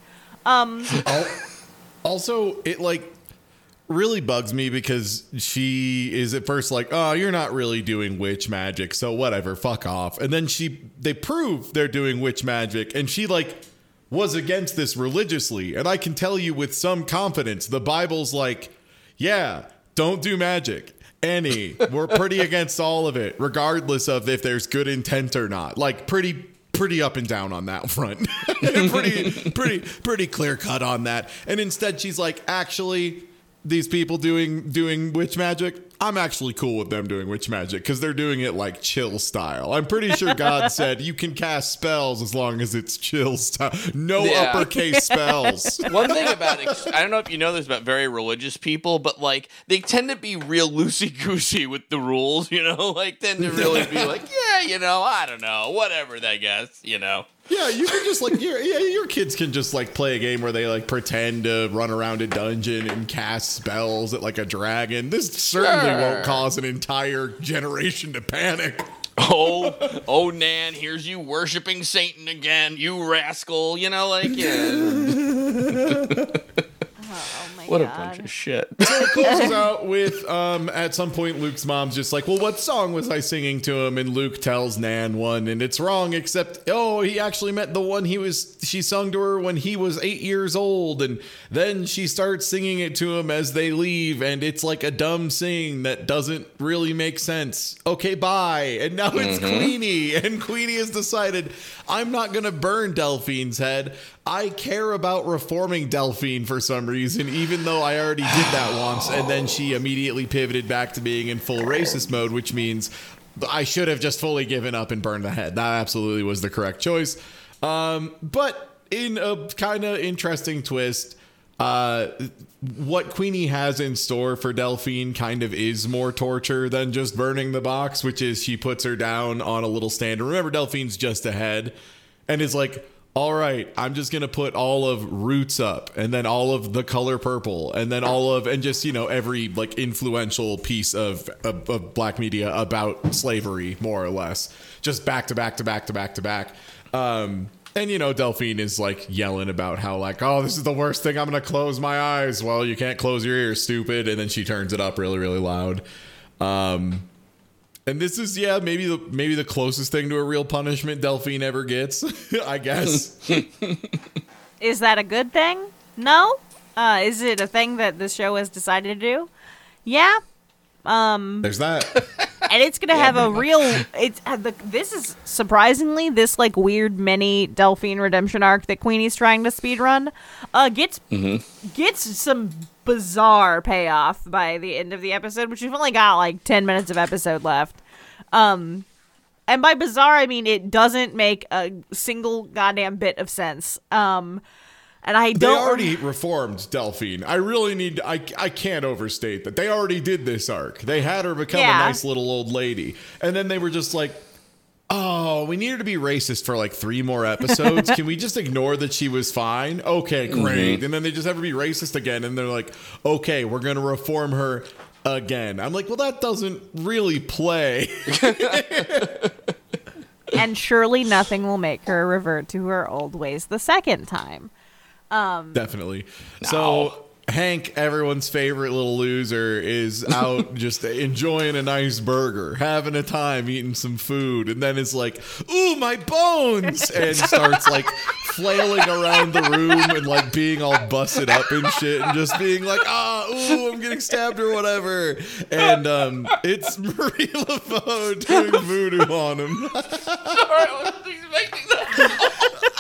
Also, it like really bugs me because she is at first like, oh, you're not really doing witch magic, so whatever, fuck off. And then they prove they're doing witch magic, and she like was against this religiously. And I can tell you with some confidence, the Bible's like, yeah, don't do magic. We're pretty against all of it, regardless of if there's good intent or not. Like pretty up and down on that front. pretty clear cut on that. And instead she's like, actually, these people doing witch magic, I'm actually cool with them doing witch magic because they're doing it like chill style. I'm pretty sure God said you can cast spells as long as it's chill style. No uppercase spells. One thing about it, I don't know if you know this about very religious people, but like they tend to be real loosey-goosey with the rules, like tend to really be like, I don't know, whatever, I guess, Yeah, you can just like your kids can just like play a game where they like pretend to run around a dungeon and cast spells at like a dragon. This certainly won't cause an entire generation to panic. Oh, Nan, here's you worshiping Satan again, you rascal. Oh my What a bunch of shit. So it closes out with, at some point, Luke's mom's just like, well, what song was I singing to him? And Luke tells Nan one, and it's wrong, except, oh, he actually meant the one she sung to her when he was 8 years old. And then she starts singing it to him as they leave, and it's like a dumb sing that doesn't really make sense. Okay, bye. And now it's Queenie, and Queenie has decided, I'm not going to burn Delphine's head. I care about reforming Delphine for some reason, even though I already did that once. And then she immediately pivoted back to being in full racist mode, which means I should have just fully given up and burned the head. That absolutely was the correct choice. But in a kind of interesting twist, what Queenie has in store for Delphine kind of is more torture than just burning the box, which is she puts her down on a little stand. Remember, Delphine's just ahead and is like, all right, I'm just going to put all of Roots up, and then all of The Color Purple, and then and just, every like influential piece of black media about slavery, more or less, just back to back to back to back to back. And, Delphine is like yelling about how like, oh, this is the worst thing. I'm going to close my eyes. Well, you can't close your ears, stupid. And then she turns it up really, really loud. And this is, maybe the closest thing to a real punishment Delphine ever gets, I guess. Is that a good thing? No? Is it a thing that the show has decided to do? Yeah. There's that. And it's going to have a real... This is, surprisingly, this like weird mini Delphine redemption arc that Queenie's trying to speedrun gets some bizarre payoff by the end of the episode, which we've only got like 10 minutes of episode left. And by bizarre, I mean it doesn't make a single goddamn bit of sense. And I don't... They already reformed Delphine. I really need... I can't overstate that. They already did this arc. They had her become a nice little old lady. And then they were just like, oh, we need her to be racist for like 3 more episodes. Can we just ignore that she was fine? Okay, great. And then they just have her be racist again. And they're like, okay, we're going to reform her again. I'm like, well, that doesn't really play. And surely nothing will make her revert to her old ways the second time. Definitely. No. So Hank, everyone's favorite little loser, is out just enjoying a nice burger, having a time, eating some food, and then is like, ooh, my bones, and starts like flailing around the room and like being all busted up and shit, and just being like, ooh, I'm getting stabbed or whatever. And it's Marie Laveau doing voodoo on him. Sorry, I wasn't expecting that.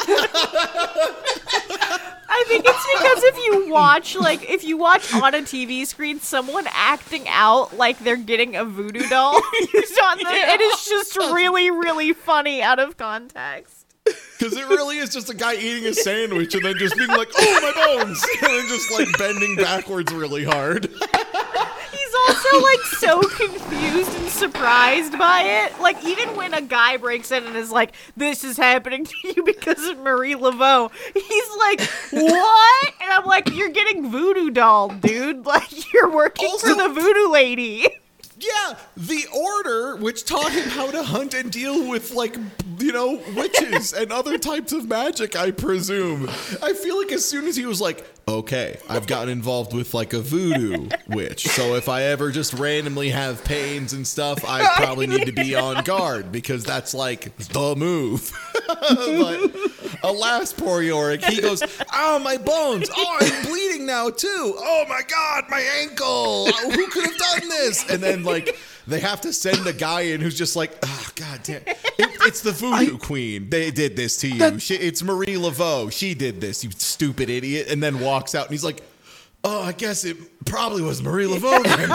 I think it's because if you watch on a TV screen someone acting out like they're getting a voodoo doll used on them, it is just really, really funny out of context. Because it really is just a guy eating a sandwich and then just being like, oh, my bones, and then just like bending backwards really hard. He's also like so confused and surprised by it. Like even when a guy breaks in and is like, this is happening to you because of Marie Laveau, he's like, what? And I'm like, you're getting voodoo doll, dude. Like you're working for the voodoo lady. Yeah, the Order, which taught him how to hunt and deal with, like, witches and other types of magic, I presume. I feel like as soon as he was like, okay, I've gotten involved with, like, a voodoo witch, so if I ever just randomly have pains and stuff, I probably need to be on guard, because that's, like, the move. But alas, poor Yorick, he goes, oh, my bones, oh, I'm bleeding now, too, oh, my God, my ankle, who could have done this? And then, like, they have to send a guy in who's just like, oh, God damn. It's the voodoo queen. They did this to you. It's Marie Laveau. She did this, you stupid idiot. And then walks out and he's like, oh, I guess it probably was Marie Laveau then.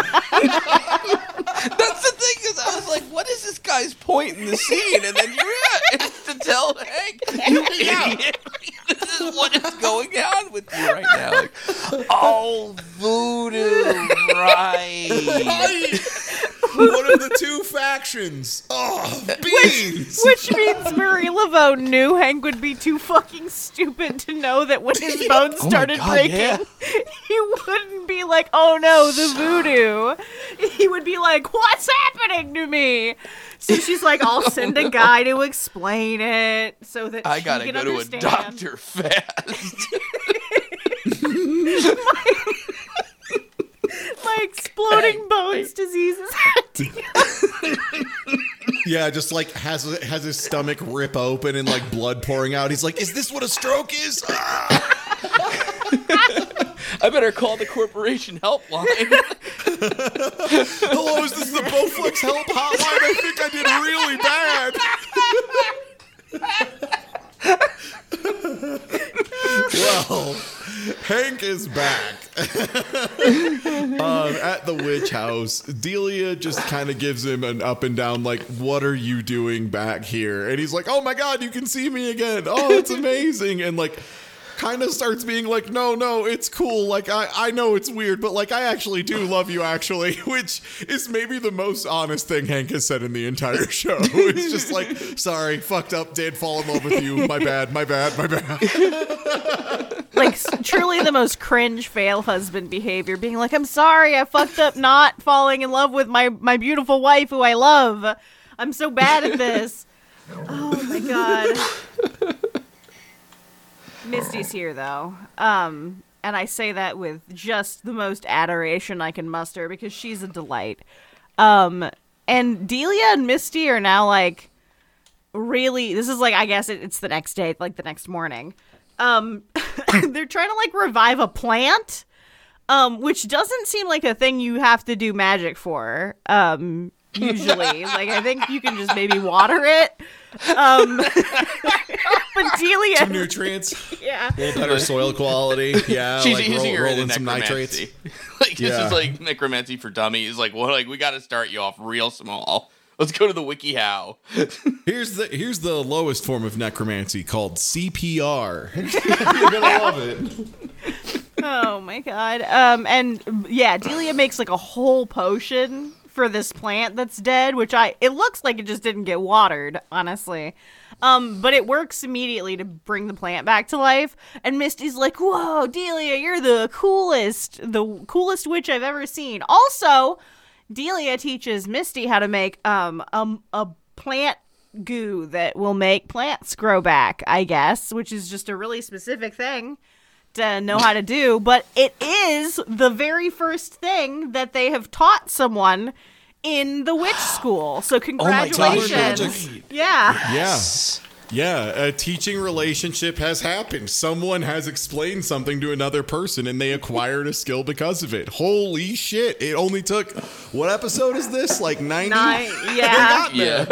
That's the thing is I was like, what is this guy's point in the scene? And then it's to tell Hank, you idiot. This is what is going on with you right now. Like, oh, voodoo, right. One of the two factions. Oh, beans. Which means Marie Laveau knew Hank would be too fucking stupid to know that when his bones started breaking, he wouldn't be like, oh no, the voodoo. He would be like, what's happening to me? So she's like, I'll send a guy to explain it so that I she gotta can go understand. to a doctor fast. Exploding bones diseases. Yeah, just like has his stomach rip open and like blood pouring out. He's like, "Is this what a stroke is?" I better call the corporation helpline. Hello, is this the Bowflex help hotline? I think I did really bad. Well, Hank is back at the witch house. Delia just kind of gives him an up and down, like, "What are you doing back here?" And he's like, "Oh my God, you can see me again. Oh, it's amazing." And like, kind of starts being like, no, it's cool. Like, I know it's weird, but like, I actually do love you, actually, which is maybe the most honest thing Hank has said in the entire show. It's just like, sorry, fucked up, did fall in love with you. My bad. Like, truly the most cringe fail husband behavior, being like, "I'm sorry, I fucked up not falling in love with my beautiful wife who I love. I'm so bad at this." Oh my God. Misty's here, though. And I say that with just the most adoration I can muster because she's a delight. And Delia and Misty are now, like, really... This is, like, I guess it's the next day, like, the next morning. They're trying to, like, revive a plant, which doesn't seem like a thing you have to do magic for, usually. Like, I think you can just maybe water it. But Delia... Some nutrients. Yeah. A little better soil quality. Yeah, She's like easier roll than in some nitrates. Like, this Yeah. is like necromancy for dummies. Like, well, like, we got to start you off real small. Let's go to the WikiHow. Here's the lowest form of necromancy called CPR. You're gonna love it. Oh my God. And yeah, Delia makes like a whole potion for this plant that's dead, which it looks like it just didn't get watered, honestly. But it works immediately to bring the plant back to life. And Misty's like, "Whoa, Delia, you're the coolest witch I've ever seen." Also, Delia teaches Misty how to make a plant goo that will make plants grow back, I guess, which is just a really specific thing to know how to do, but it is the very first thing that they have taught someone in the witch school. So congratulations. Magic. Yeah. Yeah, a teaching relationship has happened. Someone has explained something to another person and they acquired a skill because of it. Holy shit. It only took, what episode is this? Like 90? Yeah. Yeah.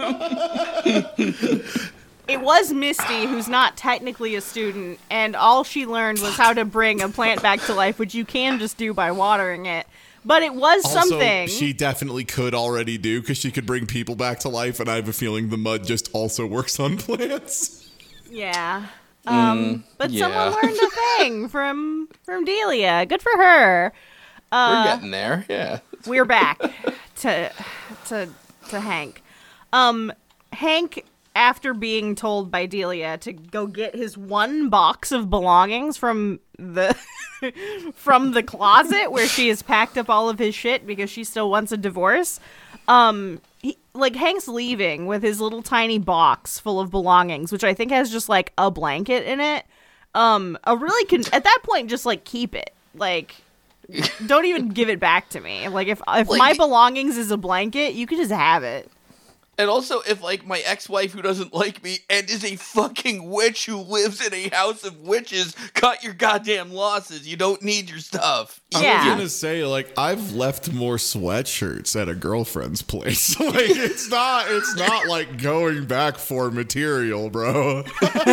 It was Misty, who's not technically a student, and all she learned was how to bring a plant back to life, which you can just do by watering it. But it was Also, something. she definitely could already do because she could bring people back to life, and I have a feeling the mud just also works on plants. Yeah. But yeah. someone learned a thing from Delia. Good for her. We're getting there. Yeah. We're back to Hank. Hank, after being told by Delia to go get his one box of belongings from the closet where she has packed up all of his shit because she still wants a divorce, Hank's leaving with his little tiny box full of belongings, which I think has just like a blanket in it. At that point, just like keep it. Like, don't even give it back to me. Like, if my belongings is a blanket, you can just have it. And also, if, like, my ex-wife who doesn't like me and is a fucking witch who lives in a house of witches, cut your goddamn losses. You don't need your stuff. Yeah. I was gonna say, like, I've left more sweatshirts at a girlfriend's place. Like, it's not like going back for material, bro.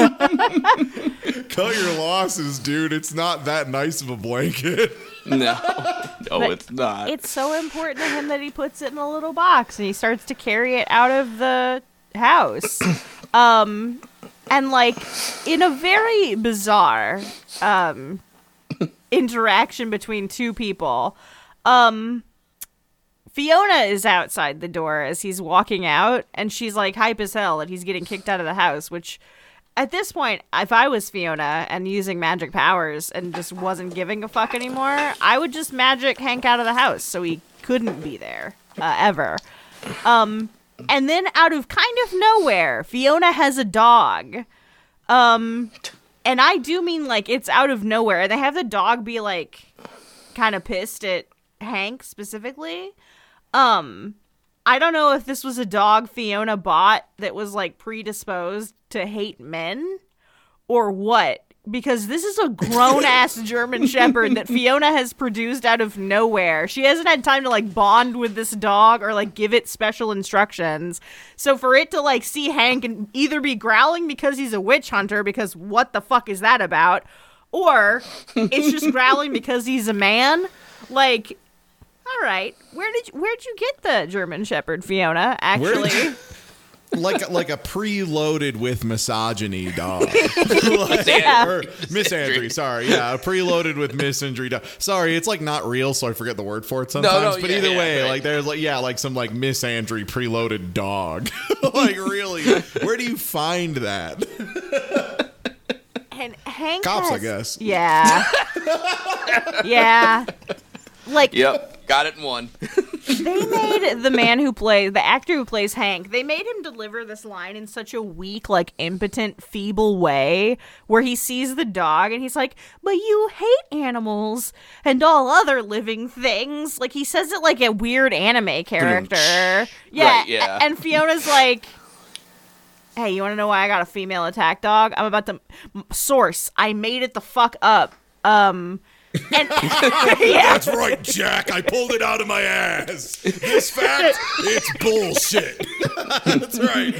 Cut your losses, dude. It's not that nice of a blanket. No, But it's not. It's so important to him that he puts it in a little box and he starts to carry it out of the house. And like in a very bizarre interaction between two people, Fiona is outside the door as he's walking out, and she's like hype as hell that he's getting kicked out of the house, which at this point, if I was Fiona and using magic powers and just wasn't giving a fuck anymore, I would just magic Hank out of the house so he couldn't be there ever. And then out of kind of nowhere, Fiona has a dog. And I do mean like it's out of nowhere. They have the dog be like kind of pissed at Hank specifically. I don't know if this was a dog Fiona bought that was like predisposed to hate men or what, because this is a grown-ass German Shepherd that Fiona has produced out of nowhere. She hasn't had time to like bond with this dog or like give it special instructions. So for it to like see Hank and either be growling because he's a witch hunter, because what the fuck is that about? Or it's just growling because he's a man. Like, all right, where'd you get the German Shepherd, Fiona? Actually, like a preloaded with misogyny dog. Or misandry, sorry. Yeah, a preloaded with misandry dog. Sorry, it's like not real, so I forget the word for it sometimes. But either way, right. Like there's like some like misandry preloaded dog. Like really, where do you find that? And Hank Cops, I guess. Yeah. Yeah. Like, yep, got it in one. They made the actor who plays Hank, they made him deliver this line in such a weak, like, impotent, feeble way, where he sees the dog and he's like, but you hate animals and all other living things. Like, he says it like a weird anime character. Yeah, right, yeah. And Fiona's like, hey, you want to know why I got a female attack dog? I'm about to... Source, I made it the fuck up. And yeah. That's right, Jack. I pulled it out of my ass. This fact, it's bullshit. That's right.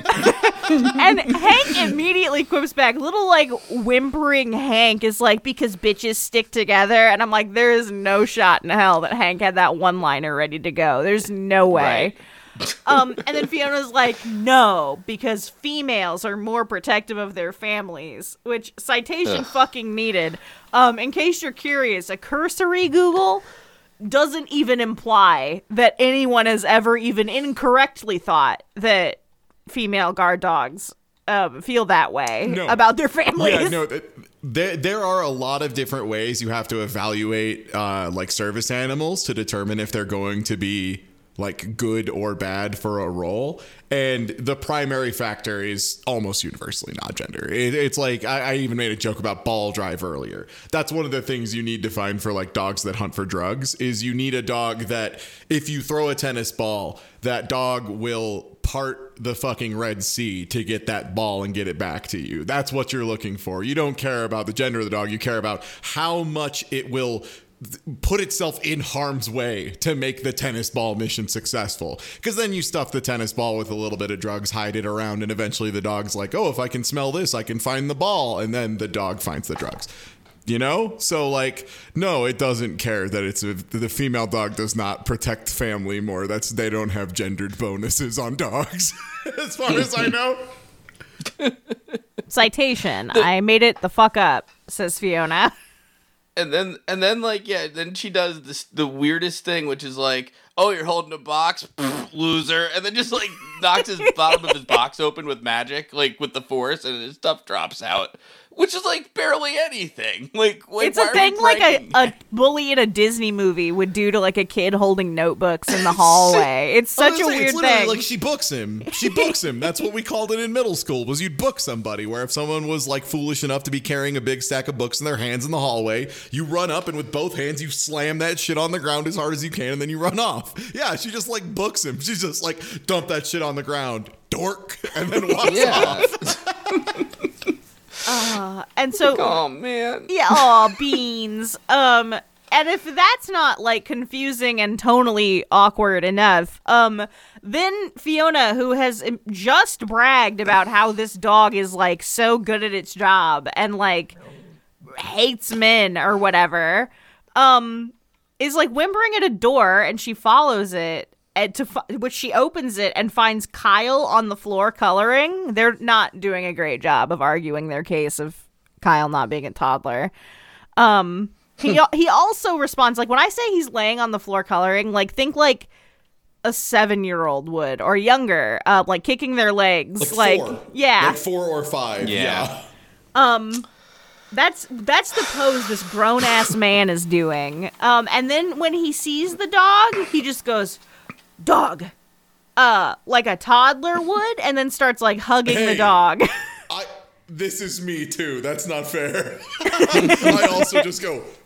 And Hank immediately quips back. Little, like, whimpering Hank is like, because bitches stick together. And I'm like, there is no shot in hell that Hank had that one-liner ready to go. There's no way. Right. And then Fiona's like, no, because females are more protective of their families, which citation fucking needed. In case you're curious, a cursory Google doesn't even imply that anyone has ever even incorrectly thought that female guard dogs feel that way about their families. Yeah, no, there are a lot of different ways you have to evaluate like service animals to determine if they're going to be like good or bad for a role, and the primary factor is almost universally not gender. It's like I even made a joke about ball drive earlier. That's one of the things you need to find for like dogs that hunt for drugs, is you need a dog that if you throw a tennis ball, that dog will part the fucking Red Sea to get that ball and get it back to you. That's what you're looking for. You don't care about the gender of the dog, you care about how much it will put itself in harm's way to make the tennis ball mission successful. Because then you stuff the tennis ball with a little bit of drugs, hide it around, and eventually the dog's like, oh, if I can smell this, I can find the ball. And then the dog finds the drugs. You know? So, like, no, it doesn't care that it's the female dog does not protect family more. They don't have gendered bonuses on dogs, as far as I know. Citation, I made it the fuck up, says Fiona. And then like, yeah, then she does the weirdest thing, which is like, oh, you're holding a box, loser, and then just like knocks his bottom of his box open with magic, like with the force, and his stuff drops out, which is like barely anything. Like it's a thing like a bully in a Disney movie would do to like a kid holding notebooks in the hallway. It's such a weird thing. Like she books him. That's what we called it in middle school, was you'd book somebody, where if someone was like foolish enough to be carrying a big stack of books in their hands in the hallway, you run up and with both hands you slam that shit on the ground as hard as you can, and then you run off. Yeah, she just like books him. She's just like, dump that shit on the ground, dork, and then walks off. And so, oh man, yeah, oh beans. And if that's not like confusing and tonally awkward enough, then Fiona, who has just bragged about how this dog is like so good at its job and like hates men or whatever, is like whimpering at a door, and she follows it. Which she opens it and finds Kyle on the floor coloring. They're not doing a great job of arguing their case of Kyle not being a toddler. He also responds, like, when I say he's laying on the floor coloring, like, think like a 7-year-old would or younger, like kicking their legs, like 4. Yeah, like 4 or 5. Yeah. That's the pose this grown ass man is doing. And then when he sees the dog, he just goes, dog, like a toddler would, and then starts like hugging the dog. This is me too. That's not fair. I also just go,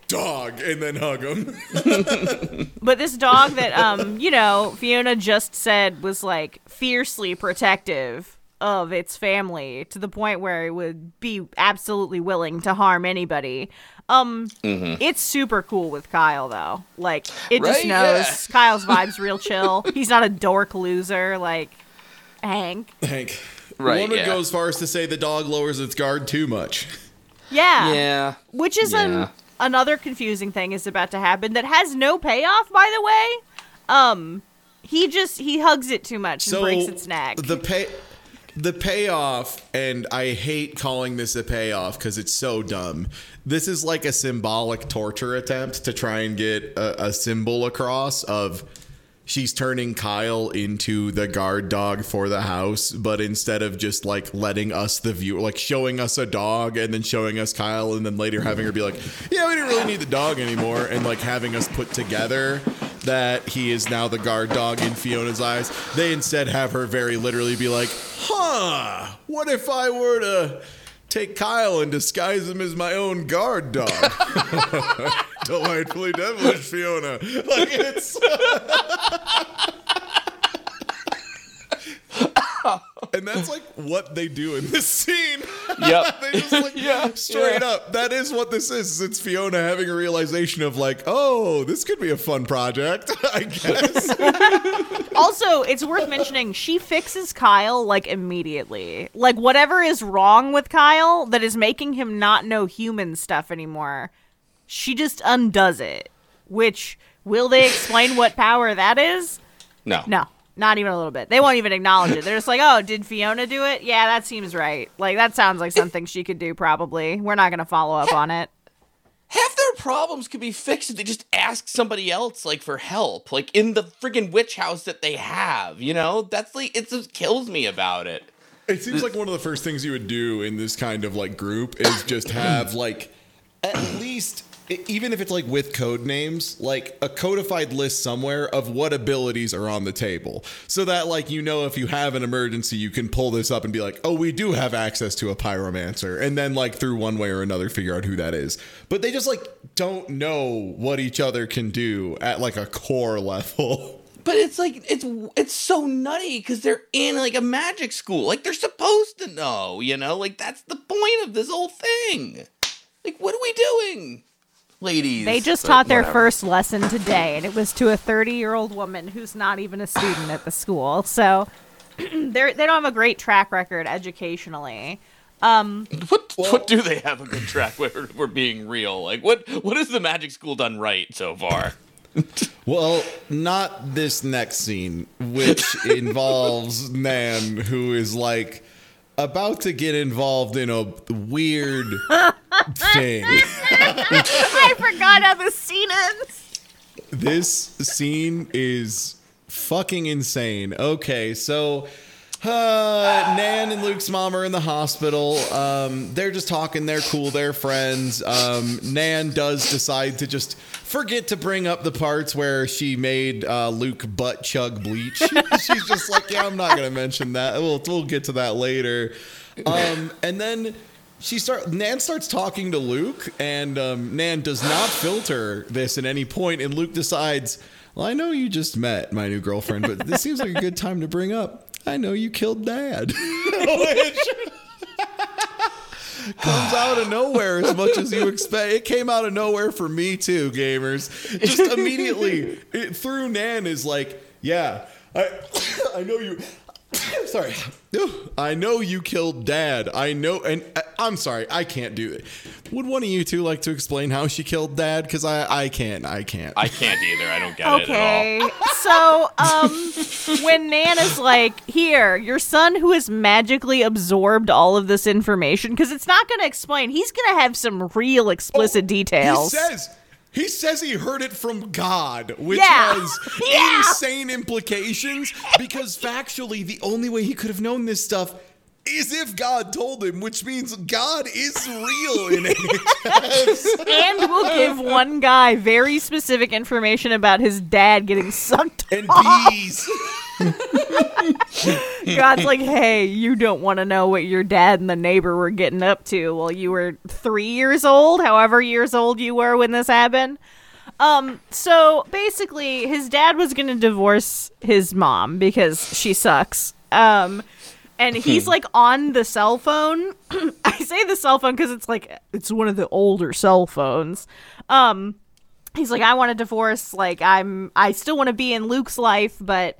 dog, and then hug him. But this dog that, Fiona just said was, like, fiercely protective of its family to the point where it would be absolutely willing to harm anybody. It's super cool with Kyle, though. Like, it just knows. Yeah. Kyle's vibe's real chill. He's not a dork loser like Hank. Right, woman goes far as to say the dog lowers its guard too much. Yeah. Which is another confusing thing is about to happen that has no payoff, by the way. He hugs it too much and breaks its neck. The payoff, and I hate calling this a payoff because it's so dumb. This is like a symbolic torture attempt to try and get a symbol across of she's turning Kyle into the guard dog for the house, but instead of just like letting us, the viewer, like showing us a dog and then showing us Kyle and then later having her be like, yeah, we didn't really need the dog anymore, and like having us put together that he is now the guard dog in Fiona's eyes, they instead have her very literally be like, what if I were to take Kyle and disguise him as my own guard dog? Delightfully devilish, Fiona. Like, it's... And that's like what they do in this scene. Yep. They just like straight up. That is what this is. It's Fiona having a realization of like, oh, this could be a fun project, I guess. Also, it's worth mentioning she fixes Kyle like immediately. Like whatever is wrong with Kyle that is making him not know human stuff anymore, she just undoes it. Which, will they explain what power that is? No. Not even a little bit. They won't even acknowledge it. They're just like, oh, did Fiona do it? Yeah, that seems right. Like, that sounds like something she could do, probably. We're not going to follow up on it. Half their problems could be fixed if they just ask somebody else, like, for help. Like, in the friggin' witch house that they have, you know? That's, like, it just kills me about it. It seems like one of the first things you would do in this kind of, like, group is just have, like, at least... even if it's like with code names, like a codified list somewhere of what abilities are on the table so that like, you know, if you have an emergency, you can pull this up and be like, oh, we do have access to a pyromancer. And then like through one way or another, figure out who that is. But they just like don't know what each other can do at like a core level. But it's like, it's so nutty because they're in like a magic school. Like they're supposed to know, you know, like that's the point of this whole thing. Like, what are we doing? Ladies. They just taught their first lesson today, and it was to a 30-year-old woman who's not even a student at the school. So they don't have a great track record educationally. What do they have a good track record for being real? Like, what has the magic school done right so far? Well, not this next scene, which involves Nan, who is like about to get involved in a weird thing. I forgot how the scene ends. This scene is fucking insane. Okay, so Nan and Luke's mom are in the hospital. They're just talking. They're cool. They're friends. Nan does decide to just forget to bring up the parts where she made Luke butt chug bleach. She's just like, yeah, I'm not going to mention that. We'll get to that later. And then Nan starts talking to Luke, and Nan does not filter this at any point, and Luke decides, well, I know you just met my new girlfriend, but this seems like a good time to bring up, I know you killed Dad. Which comes out of nowhere as much as you expect. It came out of nowhere for me too, gamers. Just immediately, through Nan is like, yeah, I know you... Sorry. I know you killed Dad. I know, and I'm sorry, I can't do it. Would one of you two like to explain how she killed Dad? Because I can't. I can't either. I don't get it at all. So, when Nan is like, here, your son who has magically absorbed all of this information, because it's not going to explain, he's going to have some real explicit details. He says he heard it from God, which has insane implications, because factually, the only way he could have known this stuff is if God told him, which means God is real in NHS. And we'll give one guy very specific information about his dad getting sucked and off. bees. God's like, hey, you don't want to know what your dad and the neighbor were getting up to while you were 3 years old, however years old you were when this happened. So basically, his dad was going to divorce his mom because she sucks. And he's like on the cell phone. I say the cell phone because it's one of the older cell phones. He's like, I want a divorce. Like, I still want to be in Luke's life, but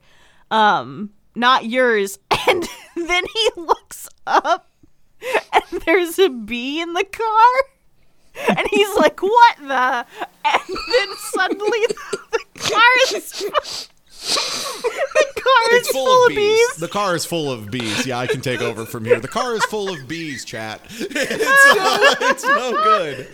not yours. And then he looks up and there's a bee in the car. And he's like, what the? And then suddenly the car is... The car is full of bees. The car is full of bees. Yeah, I can take over from here. The car is full of bees, chat. It's no good.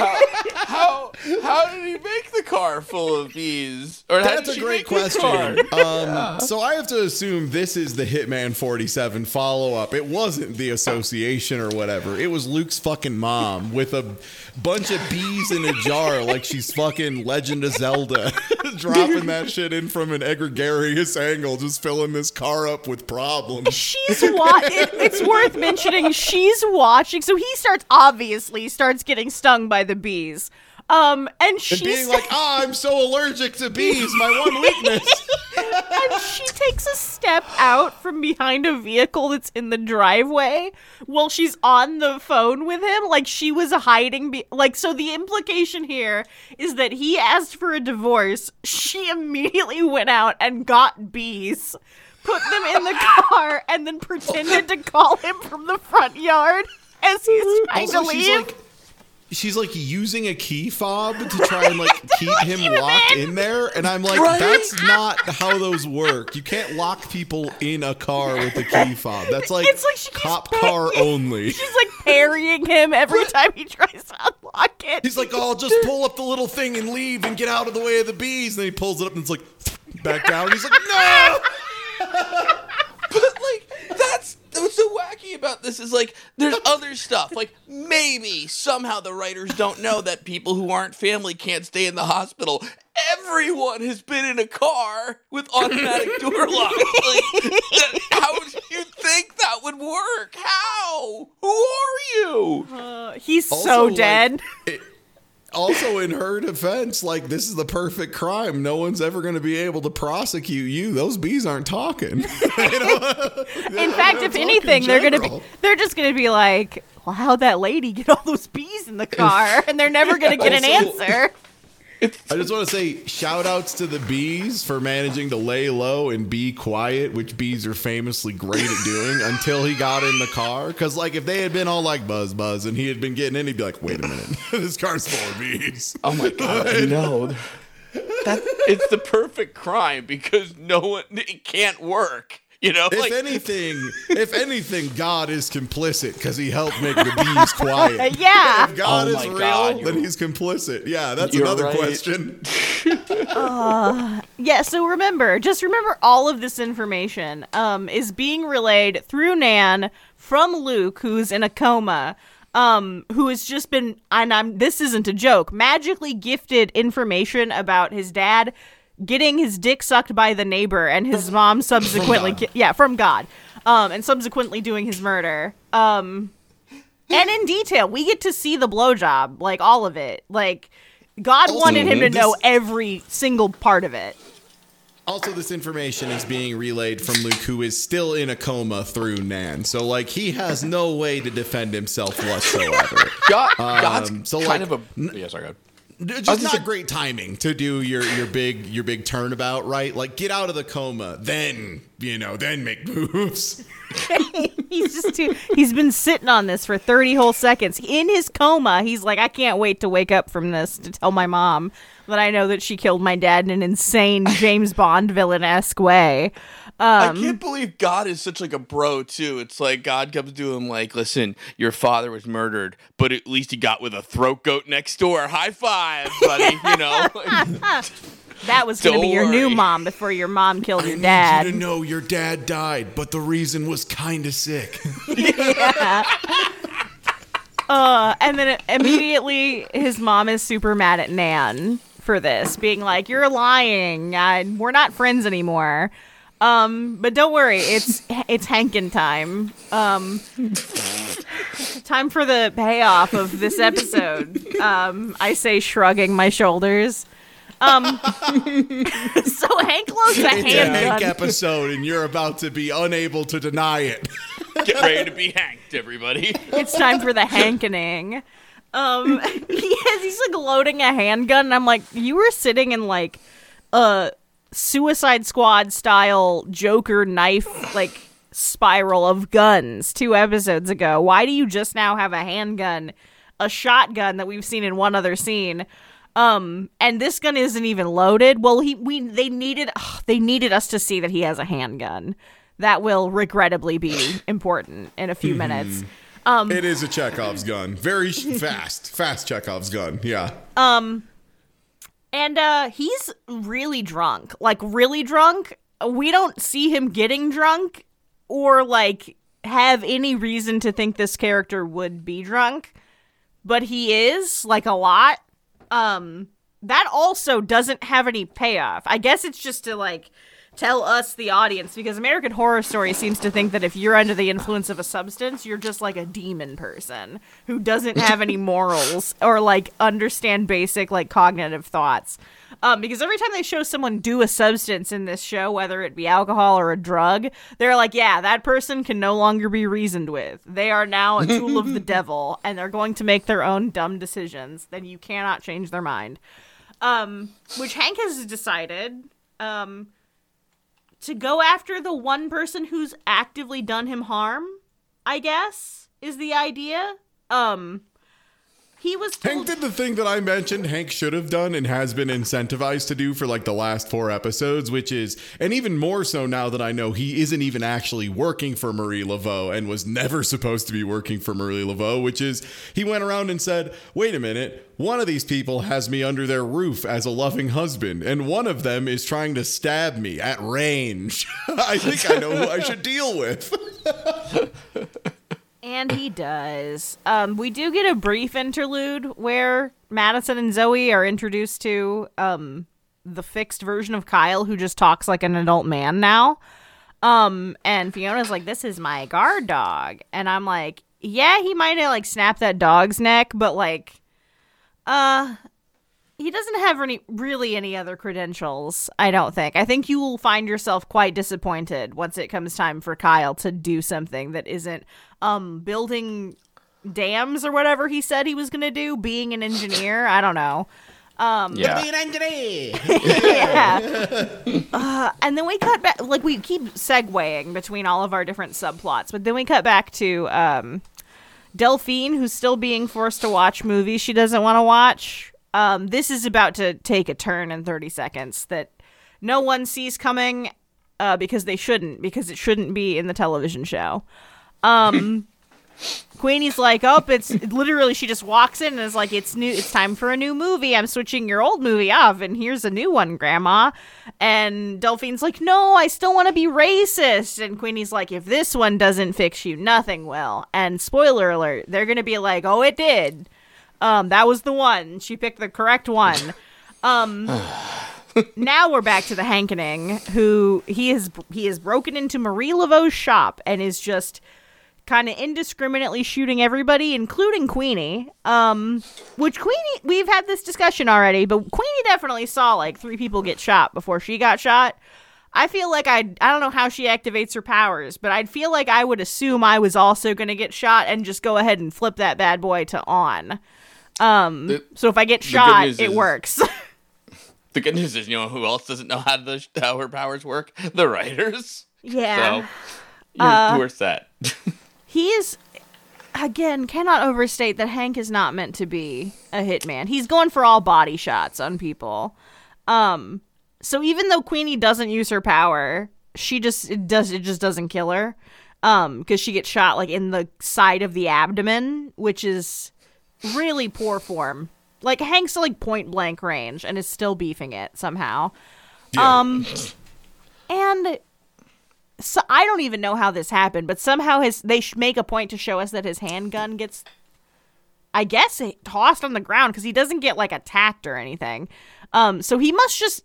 How did he make the car full of bees? Or that's a great question. So I have to assume this is the Hitman 47 follow-up. It wasn't the association or whatever. It was Luke's fucking mom with a bunch of bees in a jar like she's fucking Legend of Zelda. Dropping that shit in from an egregious angle, just filling this car up with problems. It's worth mentioning she's watching, so he obviously starts getting stung by the bees. And she's being like, I'm so allergic to bees, my one weakness. And she takes a step out from behind a vehicle that's in the driveway while she's on the phone with him, like she was hiding. So the implication here is that he asked for a divorce. She immediately went out and got bees, put them in the car, and then pretended to call him from the front yard as he's trying to leave. She's like using a key fob to try and like keep him locked in there. And I'm like, That's not how those work. You can't lock people in a car with a key fob. That's like, cop car only. She's like parrying him every time he tries to unlock it. He's like, just pull up the little thing and leave and get out of the way of the bees. And then he pulls it up and it's like, back down. He's like, no! But like, that's what's so wacky about this is like, there's other stuff. Like, maybe somehow the writers don't know that people who aren't family can't stay in the hospital. Everyone has been in a car with automatic door locks. Like, how do you think that would work? How? Who are you? He's also, so dead. Also, in her defense, like, this is the perfect crime. No one's ever going to be able to prosecute you. Those bees aren't talking. In fact, if anything, they're just going to be like, well, how'd that lady get all those bees in the car? And they're never going to get an answer. I just want to say shout outs to the bees for managing to lay low and be quiet, which bees are famously great at doing until he got in the car. Because, like, if they had been all like buzz, buzz, and he had been getting in, he'd be like, wait a minute, this car's full of bees. Oh my God, no. It's the perfect crime because it can't work. You know, if anything, God is complicit because he helped make the bees quiet. Yeah. If God is real, then he's complicit. Yeah, that's another question. Yeah, so remember all of this information is being relayed through Nan from Luke, who's in a coma, who has just been, this isn't a joke, magically gifted information about his dad getting his dick sucked by the neighbor and his mom subsequently from God, and subsequently doing his murder. And in detail, we get to see the blowjob, like all of it. Like, God wanted him to know every single part of it. Also, this information is being relayed from Luke, who is still in a coma through Nan. So, like, he has no way to defend himself whatsoever. God's kind of a... Yeah, sorry, God. Just not great timing to do your big turnabout, right? Like, get out of the coma, then make moves. He's been sitting on this for 30 whole seconds. In his coma, he's like, I can't wait to wake up from this to tell my mom that I know that she killed my dad in an insane James Bond villain-esque way. I can't believe God is such like a bro too. It's like God comes to him like, listen, your father was murdered, but at least he got with a throat goat next door. High five, buddy. That was going to be your new mom before your mom killed your dad. I need you to know your dad died, but the reason was kind of sick. Yeah. And then immediately his mom is super mad at Nan for this, being like, you're lying. We're not friends anymore. But don't worry, it's Hankin time. Time for the payoff of this episode. I say, shrugging my shoulders. So Hank loads a handgun. It's a Hank episode, and you're about to be unable to deny it. Get ready to be hanked, everybody. It's time for the hankening. He's like loading a handgun, and I'm like, you were sitting in like a Suicide Squad style Joker knife like spiral of guns 2 episodes ago. Why do you just now have a handgun, a shotgun that we've seen in one other scene? And this gun isn't even loaded. Well, they needed us to see that he has a handgun. That will regrettably be important in a few minutes. It is a Chekhov's gun. Very fast Chekhov's gun. Yeah. And he's really drunk. Like, really drunk. We don't see him getting drunk or, like, have any reason to think this character would be drunk. But he is, like, a lot. That also doesn't have any payoff. I guess it's just to, like, tell us, the audience, because American Horror Story seems to think that if you're under the influence of a substance, you're just like a demon person who doesn't have any morals or like understand basic like cognitive thoughts. Because every time they show someone do a substance in this show, whether it be alcohol or a drug, they're like, yeah, that person can no longer be reasoned with. They are now a tool of the devil, and they're going to make their own dumb decisions. Then you cannot change their mind. Which Hank has decided, to go after the one person who's actively done him harm, I guess, is the idea. He was told- Hank did the thing that I mentioned Hank should have done and has been incentivized to do for like the last 4 episodes, which is, and even more so now that I know he isn't even actually working for Marie Laveau and was never supposed to be working for Marie Laveau, which is he went around and said, wait a minute, one of these people has me under their roof as a loving husband, and one of them is trying to stab me at range. I think I know who I should deal with. And he does. We do get a brief interlude where Madison and Zoe are introduced to the fixed version of Kyle, who just talks like an adult man now. And Fiona's like, this is my guard dog. And I'm like, yeah, he might have like snapped that dog's neck, but like, he doesn't have any other credentials, I don't think. I think you will find yourself quite disappointed once it comes time for Kyle to do something that isn't building dams or whatever he said he was going to do, being an engineer. I don't know. Yeah. Be an engineer. Yeah. And then we cut back, like we keep segueing between all of our different subplots, but then we cut back to Delphine, who's still being forced to watch movies she doesn't want to watch. This is about to take a turn in 30 seconds that no one sees coming because it shouldn't be in the television show. Queenie's like, it's literally, she just walks in and is like, it's time for a new movie. I'm switching your old movie off and here's a new one, Grandma. And Delphine's like, no, I still want to be racist. And Queenie's like, if this one doesn't fix you, nothing will. And spoiler alert, they're going to be like, oh, it did. That was the one. She picked the correct one. Now we're back to the Hankening, who he has broken into Marie Laveau's shop and is just kind of indiscriminately shooting everybody, including Queenie. Which Queenie, we've had this discussion already, but Queenie definitely saw like 3 people get shot before she got shot. I feel like I don't know how she activates her powers, but I'd feel like I would assume I was also going to get shot and just go ahead and flip that bad boy to on. So if I get shot, it works. The good news is, you know who else doesn't know how her powers work? The writers. Yeah. So you're set. He is, again, cannot overstate that Hank is not meant to be a hitman. He's going for all body shots on people. So even though Queenie doesn't use her power, it just doesn't kill her. Because she gets shot like in the side of the abdomen, which is really poor form. Like Hank's like point blank range and is still beefing it somehow. Yeah. And so I don't even know how this happened, but somehow they make a point to show us that his handgun gets, I guess, tossed on the ground because he doesn't get like attacked or anything. So he must just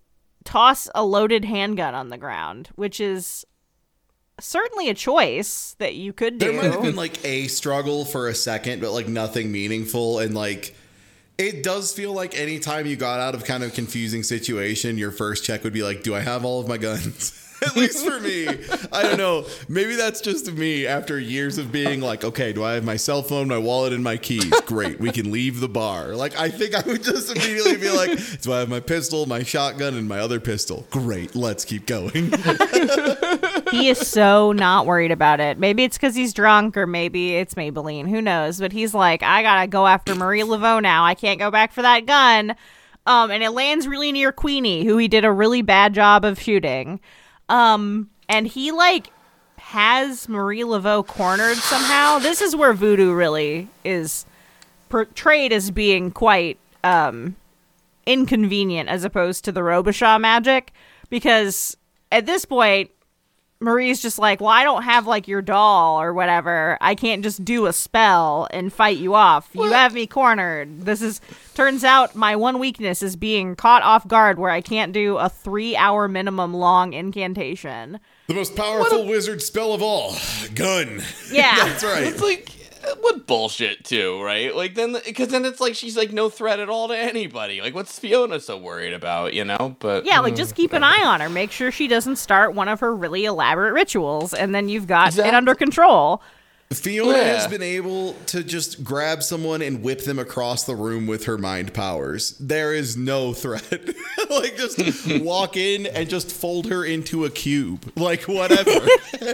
toss a loaded handgun on the ground, which is certainly a choice that you could do. There might have been like a struggle for a second, but like nothing meaningful. And like, it does feel like anytime you got out of kind of confusing situation, your first check would be like, do I have all of my guns? At least for me. I don't know. Maybe that's just me after years of being like, okay, do I have my cell phone, my wallet, and my keys? Great. We can leave the bar. Like, I think I would just immediately be like, do I have my pistol, my shotgun, and my other pistol? Great. Let's keep going. He is so not worried about it. Maybe it's because he's drunk, or maybe it's Maybelline. Who knows? But he's like, I gotta go after Marie Laveau now. I can't go back for that gun. And it lands really near Queenie, who he did a really bad job of shooting. And he like has Marie Laveau cornered somehow. This is where voodoo really is portrayed as being quite inconvenient as opposed to the Robichaud magic, because at this point Marie's just like, well, I don't have like your doll or whatever. I can't just do a spell and fight you off. You have me cornered. Turns out my one weakness is being caught off guard where I can't do a 3-hour minimum long incantation. The most powerful wizard spell of all. Gun. Yeah. That's right. It's like, what bullshit too, right? Like because then it's like she's like no threat at all to anybody. Like, what's Fiona so worried about, you know? But yeah, like just keep an eye on her. Make sure she doesn't start one of her really elaborate rituals, and then you've got it under control. Fiona has been able to just grab someone and whip them across the room with her mind powers. There is no threat. Like, just walk in and just fold her into a cube. Like, whatever.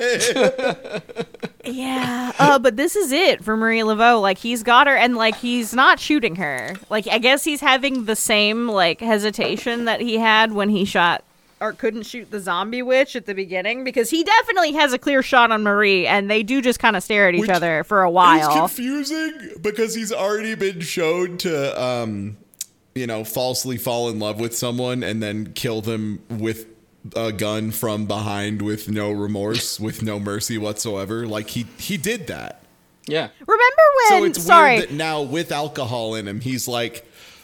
Yeah. But this is it for Marie Laveau. Like, he's got her, and, like, he's not shooting her. Like, I guess he's having the same, like, hesitation that he had when he shot or couldn't shoot the zombie witch at the beginning, because he definitely has a clear shot on Marie, and they do just kind of stare at each other for a while. It's confusing because he's already been shown to, falsely fall in love with someone and then kill them with a gun from behind with no remorse, with no mercy whatsoever. Like, he did that. Yeah. Remember when... So it's weird that now with alcohol in him, he's like,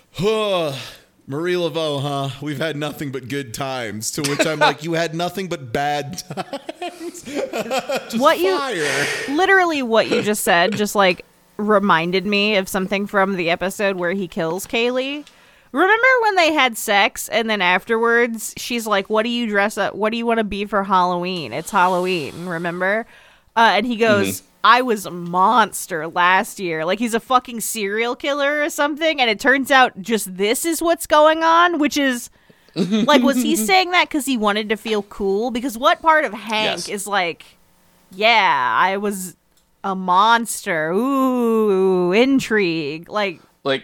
Marie Laveau, huh? We've had nothing but good times. To which I'm like, you had nothing but bad times. Literally what you just said just like reminded me of something from the episode where he kills Kaylee. Remember when they had sex and then afterwards she's like, what do you dress up? What do you want to be for Halloween? It's Halloween, remember? And he goes, I was a monster last year. Like, he's a fucking serial killer or something. And it turns out just this is what's going on, which is like, was he saying that because he wanted to feel cool? Because what part of Hank is like, yeah, I was a monster. Ooh, intrigue. Like,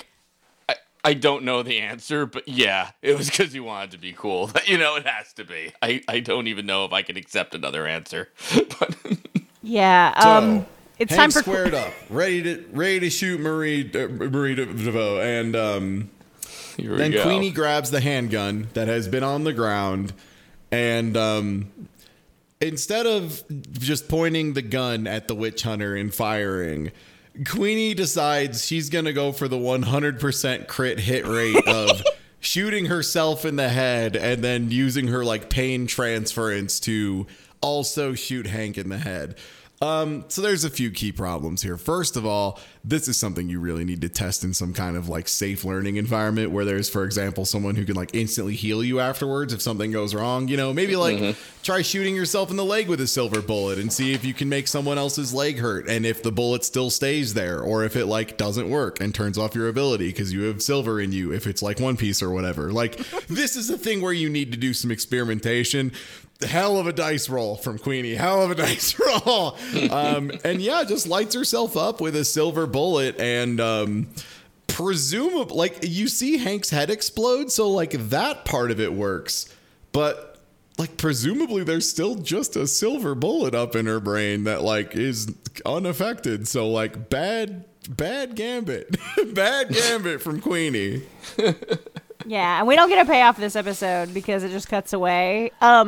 I don't know the answer, but yeah, it was because he wanted to be cool. You know, it has to be. I don't even know if I can accept another answer. But yeah, so, it's Hank time for squared up, ready to shoot Marie Laveau, and then Queenie grabs the handgun that has been on the ground, and instead of just pointing the gun at the witch hunter and firing, Queenie decides she's gonna go for the 100% crit hit rate of shooting herself in the head and then using her like pain transference to also shoot Hank in the head. So there's a few key problems here. First of all, this is something you really need to test in some kind of like safe learning environment where there's, for example, someone who can like instantly heal you afterwards if something goes wrong. You know, maybe like try shooting yourself in the leg with a silver bullet and see if you can make someone else's leg hurt and if the bullet still stays there or if it like doesn't work and turns off your ability because you have silver in you if it's like One Piece or whatever. Like, this is a thing where you need to do some experimentation. Hell of a dice roll from Queenie. Hell of a dice roll. And yeah, just lights herself up with a silver bullet and presumably, like, you see Hank's head explode, so like that part of it works. But like presumably there's still just a silver bullet up in her brain that like is unaffected. So like bad gambit. Bad gambit from Queenie. Yeah, and we don't get a payoff this episode because it just cuts away.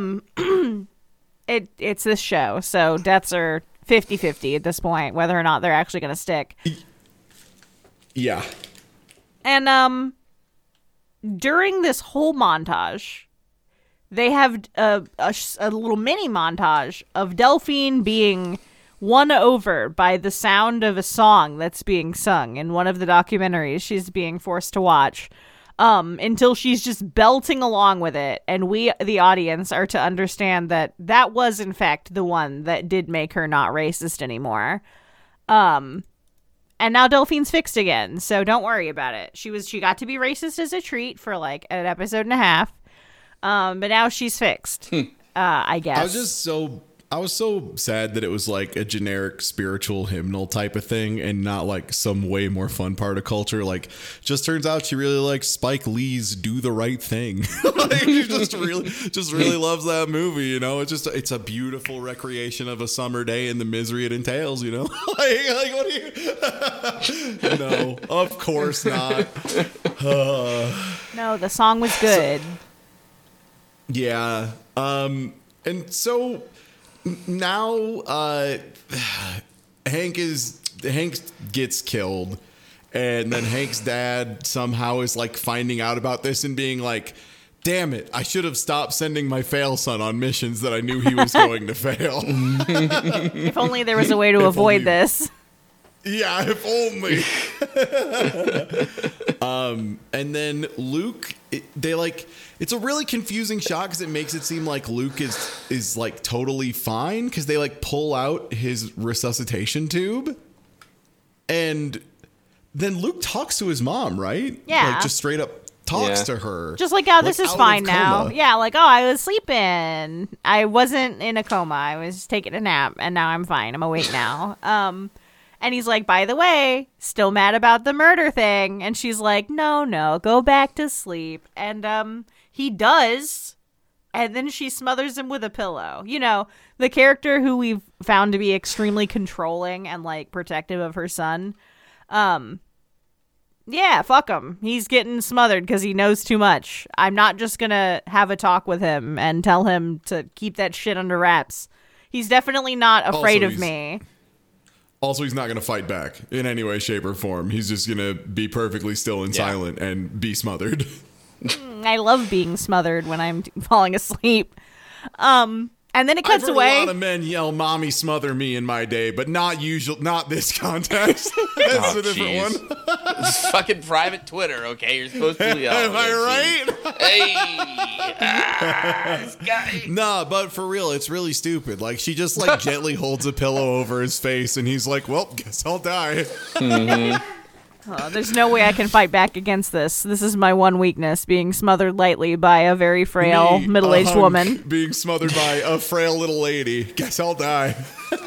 It's this show, so deaths are 50-50 at this point, whether or not they're actually going to stick. Yeah. And during this whole montage, they have a little mini montage of Delphine being won over by the sound of a song that's being sung in one of the documentaries she's being forced to watch, until she's just belting along with it, and we, the audience, are to understand that that was in fact the one that did make her not racist anymore. And now Delphine's fixed again, so don't worry about it. She got to be racist as a treat for like an episode and a half, but now she's fixed. I guess. I was so sad that it was like a generic spiritual hymnal type of thing and not like some way more fun part of culture. Like, just turns out she really likes Spike Lee's Do the Right Thing. Like, she just really loves that movie, you know? It's a beautiful recreation of a summer day and the misery it entails, you know? like what do you... No, of course not. No, the song was good. Yeah. And so... Now, Hank gets killed, and then Hank's dad somehow is like finding out about this and being like, "Damn it! I should have stopped sending my fail son on missions that I knew he was going to fail." If only there was a way to avoid this. Yeah, if only. And then Luke, it's a really confusing shot because it makes it seem like Luke is like totally fine because they like pull out his resuscitation tube, and then Luke talks to his mom, right? Yeah, like just straight up talks to her, just like, "Oh, this is fine now." Yeah, like, "Oh, I was sleeping. I wasn't in a coma. I was taking a nap, and now I'm fine. I'm awake now." And he's like, "By the way, still mad about the murder thing." And she's like, no, go back to sleep. And he does. And then she smothers him with a pillow. You know, the character who we've found to be extremely controlling and like protective of her son. Yeah, fuck him. He's getting smothered because he knows too much. I'm not just going to have a talk with him and tell him to keep that shit under wraps. He's definitely not afraid of me. Also, he's not going to fight back in any way, shape, or form. He's just going to be perfectly still and silent and be smothered. I love being smothered when I'm falling asleep. And then it cuts away. A lot of men yell, "Mommy, smother me" in my day, but not this context. That's a different one. It's fucking private Twitter, okay? You're supposed to yell. Am I right? Hey! This guy. Nah, but for real, it's really stupid. Like, she just like gently holds a pillow over his face, and he's like, "Well, guess I'll die." Mm-hmm. Oh, there's no way I can fight back against this. This is my one weakness, being smothered lightly by a very frail, middle-aged woman. Being smothered by a frail little lady. Guess I'll die.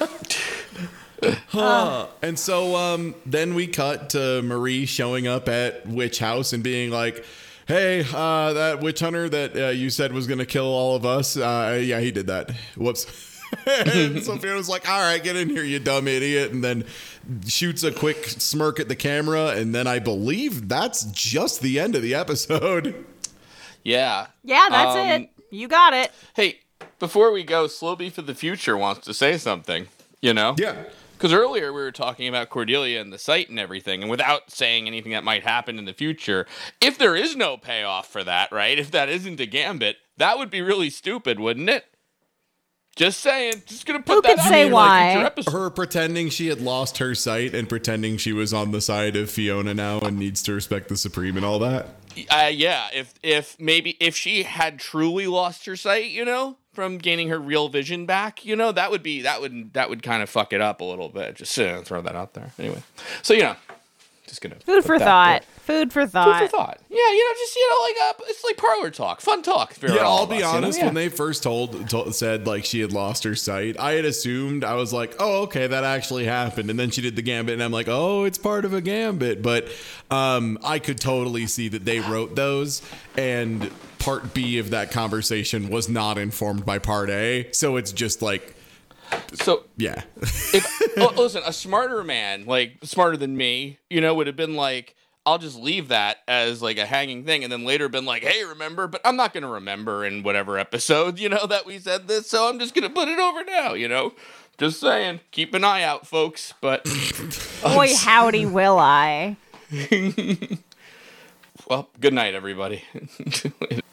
And so then we cut to Marie showing up at Witch House and being like, "Hey, that witch hunter that you said was going to kill all of us, yeah, he did that. Whoops." And so Fiona's like, "All right, get in here, you dumb idiot," and then shoots a quick smirk at the camera, and then I believe that's just the end of the episode. Yeah, that's it. You got it. Hey, before we go, Slow Beef of the Future wants to say something, you know? Yeah. Because earlier we were talking about Cordelia and the site and everything, and without saying anything that might happen in the future, if there is no payoff for that, right, if that isn't a gambit, that would be really stupid, wouldn't it? Just saying. Just going to put that out say why. Like her pretending she had lost her sight and pretending she was on the side of Fiona now and needs to respect the Supreme and all that. Yeah, if she had truly lost her sight, you know, from gaining her real vision back, you know, that would kind of fuck it up a little bit. Just throw that out there. Anyway, so you know, just gonna food for thought. Food for thought. Yeah, you know, just it's like parlor talk, fun talk. Yeah, I'll be honest. When they first said like she had lost her sight, I had assumed, I was like, "Oh, okay, that actually happened." And then she did the gambit, and I'm like, "Oh, it's part of a gambit." But I could totally see that they wrote those, and part B of that conversation was not informed by part A, so it's just like. So yeah, listen, a smarter man, like smarter than me, you know, would have been like, I'll just leave that as like a hanging thing, and then later been like, "Hey, remember?" But I'm not gonna remember in whatever episode, you know, that we said this, so I'm just gonna put it over now, you know. Just saying, keep an eye out, folks. But boy, howdy, will I? Well, good night, everybody.